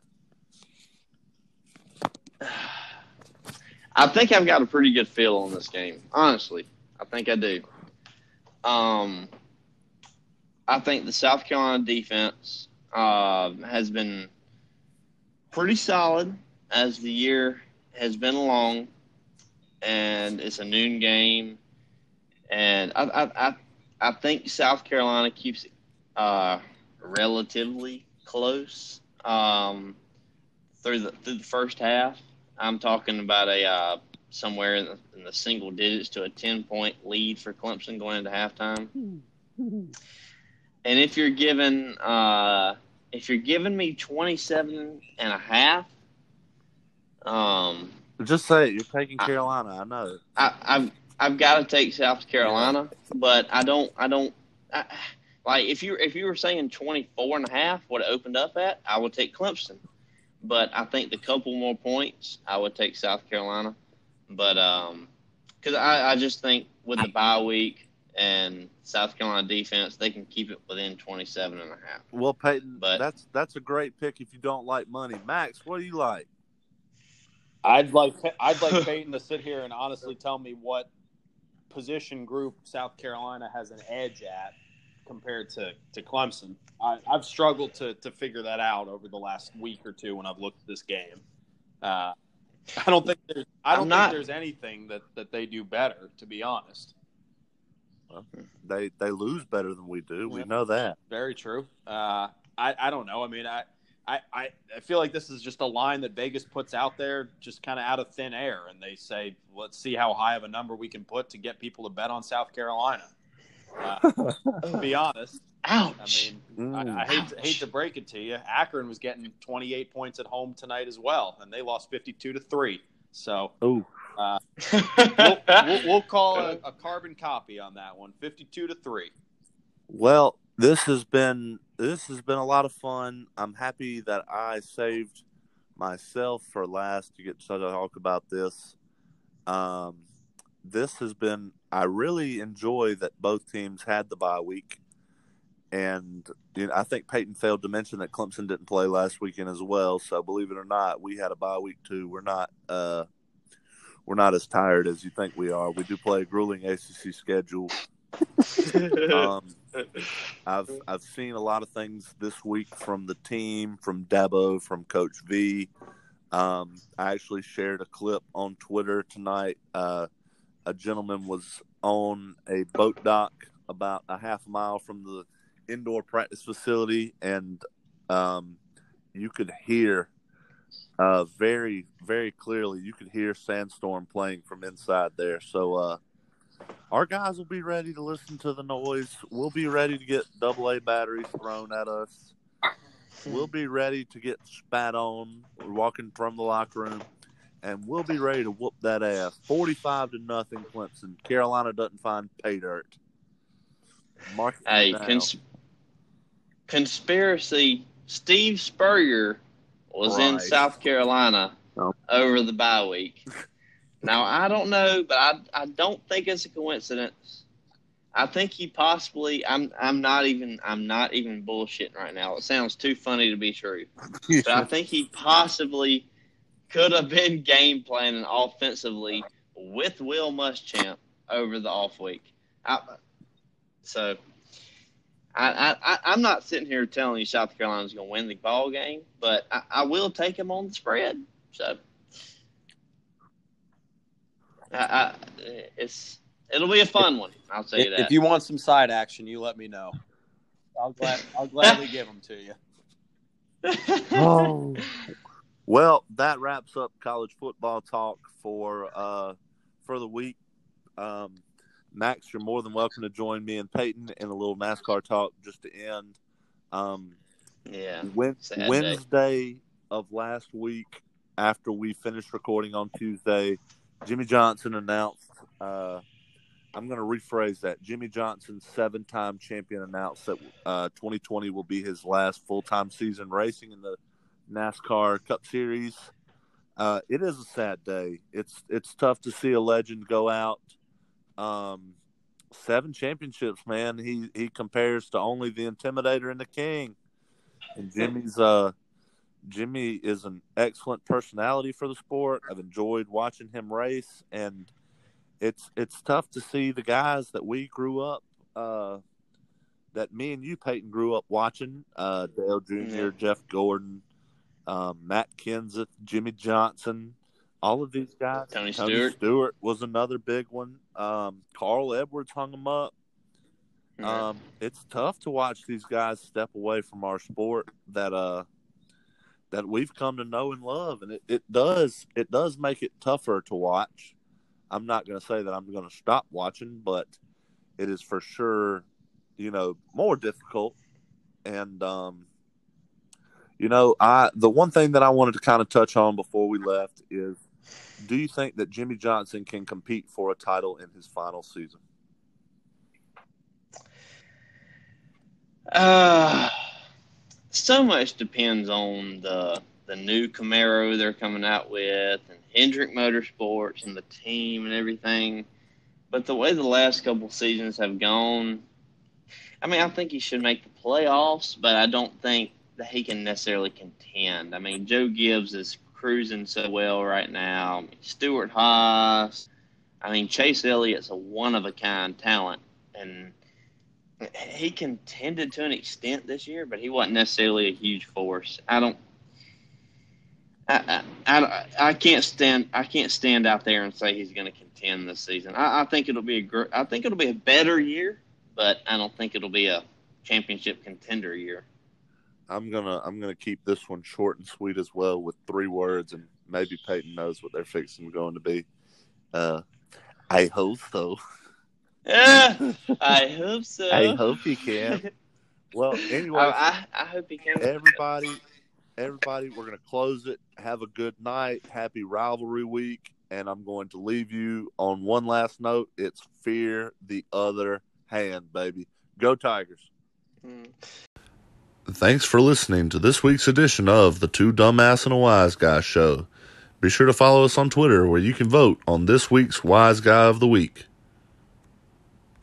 I think I've got a pretty good feel on this game. Honestly, I think I do. Um I think the South Carolina defense uh, has been pretty solid as the year has been along, and it's a noon game, and I I I, I think South Carolina keeps it uh, relatively close um, through the through the first half. I'm talking about a uh, somewhere in the, in the single digits to a ten point lead for Clemson going into halftime. And if you're giving uh, if you're giving me twenty-seven and a half, um, Just say it. You're taking Carolina. I, I know. I, I've I've got to take South Carolina, but I don't I don't I, like if you if you were saying twenty-four and a half, what it opened up at, I would take Clemson. But I think the couple more points, I would take South Carolina. But um, because I, I just think with the bye week and South Carolina defense, they can keep it within twenty-seven and a half. Well, Peyton, But, that's that's a great pick if you don't like money. Max, what do you like? I'd like I'd like Peyton to sit here and honestly tell me what position group South Carolina has an edge at compared to, to Clemson. I, I've struggled to, to figure that out over the last week or two when I've looked at this game. Uh, I don't think there's I don't I'm not, think there's anything that, that they do better, to be honest. Well, they they lose better than we do. Yeah. We know that. Very true. Uh, I I don't know. I mean, I, I I I feel like this is just a line that Vegas puts out there, just kind of out of thin air, and they say, let's see how high of a number we can put to get people to bet on South Carolina. Uh, to be honest, ouch. I mean, Mm. I, I hate to, hate to break it to you. Akron was getting twenty-eight points at home tonight as well, and they lost fifty-two to three. So Ooh. uh, we'll, we'll, we'll call a, a carbon copy on that one, fifty-two to three. Well, this has been this has been a lot of fun. I'm happy that I saved myself for last to get to talk about this. Um, this has been. I really enjoy that both teams had the bye week, and you know, I think Peyton failed to mention that Clemson didn't play last weekend as well. So believe it or not, we had a bye week too. We're not uh, we're not as tired as you think we are. We do play a grueling A C C schedule. um, I've I've seen a lot of things this week from the team, from Dabo, from Coach V. Um, I actually shared a clip on Twitter tonight. Uh, a gentleman was on a boat dock about a half mile from the indoor practice facility, and um, you could hear uh, very, very clearly, you could hear Sandstorm playing from inside there. So uh, our guys will be ready to listen to the noise. We'll be ready to get double A batteries thrown at us. We'll be ready to get spat on. We're walking from the locker room. And we'll be ready to whoop that ass. Forty-five to nothing, Clemson. Carolina doesn't find pay dirt. Mark it Hey, down. cons- conspiracy. Steve Spurrier was in Right. South Carolina Oh. over the bye week. Now I don't know, but I I don't think it's a coincidence. I think he possibly. I'm I'm not even I'm not even bullshitting right now. It sounds too funny to be true. But I think he possibly could have been game planning offensively with Will Muschamp over the off week. I, so I, I, I'm not sitting here telling you South Carolina's going to win the ball game, but I, I will take them on the spread. So I, I, it's it'll be a fun one. I'll say If, that. if you want some side action, you let me know. I'll glad I'll gladly give them to you. Oh. Well, that wraps up college football talk for uh, for the week. Um, Max, you're more than welcome to join me and Peyton in a little NASCAR talk just to end. Um, yeah. Wed- Sad Wednesday of last week, after we finished recording on Tuesday, Jimmy Johnson announced, uh, I'm going to rephrase that, Jimmy Johnson, seven-time champion, announced that uh, twenty twenty will be his last full-time season racing in the NASCAR Cup Series. Uh, it is a sad day. It's it's tough to see a legend go out. Um, seven championships, man. He he compares to only the Intimidator and the King. And Jimmy's uh Jimmy is an excellent personality for the sport. I've enjoyed watching him race, and it's it's tough to see the guys that we grew up, uh, that me and you, Peyton, grew up watching. Uh, Dale Junior, Yeah. Jeff Gordon, um, Matt Kenseth, Jimmy Johnson, all of these guys. Tony Tony Stewart. Stewart was another big one. Um, Carl Edwards hung him up. Yeah. Um, it's tough to watch these guys step away from our sport that uh that we've come to know and love, and it, it does it does make it tougher to watch. I'm not going to say that I'm going to stop watching, but it is for sure, you know, more difficult. And um, you know, I the one thing that I wanted to kind of touch on before we left is, do you think that Jimmy Johnson can compete for a title in his final season? Uh, so much depends on the the new Camaro they're coming out with, and Hendrick Motorsports and the team and everything. But the way the last couple seasons have gone, I mean, I think he should make the playoffs, but I don't think that he can necessarily contend. I mean, Joe Gibbs is cruising so well right now. I mean, Stuart Haas. I mean, Chase Elliott's a one-of-a-kind talent, and he contended to an extent this year, but he wasn't necessarily a huge force. I don't I, I, I can't stand I can't stand out there and say he's going to contend this season. I, I think it'll be a gr- I think it'll be a better year, but I don't think it'll be a championship contender year. I'm gonna I'm gonna keep this one short and sweet as well with three words, and maybe Peyton knows what they're fixing going to be. Uh, I hope so. Uh, I hope so. I hope you can. Well, anyway, I, I, I hope he can. Everybody, everybody, we're gonna close it. Have a good night. Happy rivalry week, and I'm going to leave you on one last note. It's fear the other hand, baby. Go Tigers. Mm. Thanks for listening to this week's edition of the Two Dumbass and a Wise Guy show. Be sure to follow us on Twitter where you can vote on this week's Wise Guy of the Week.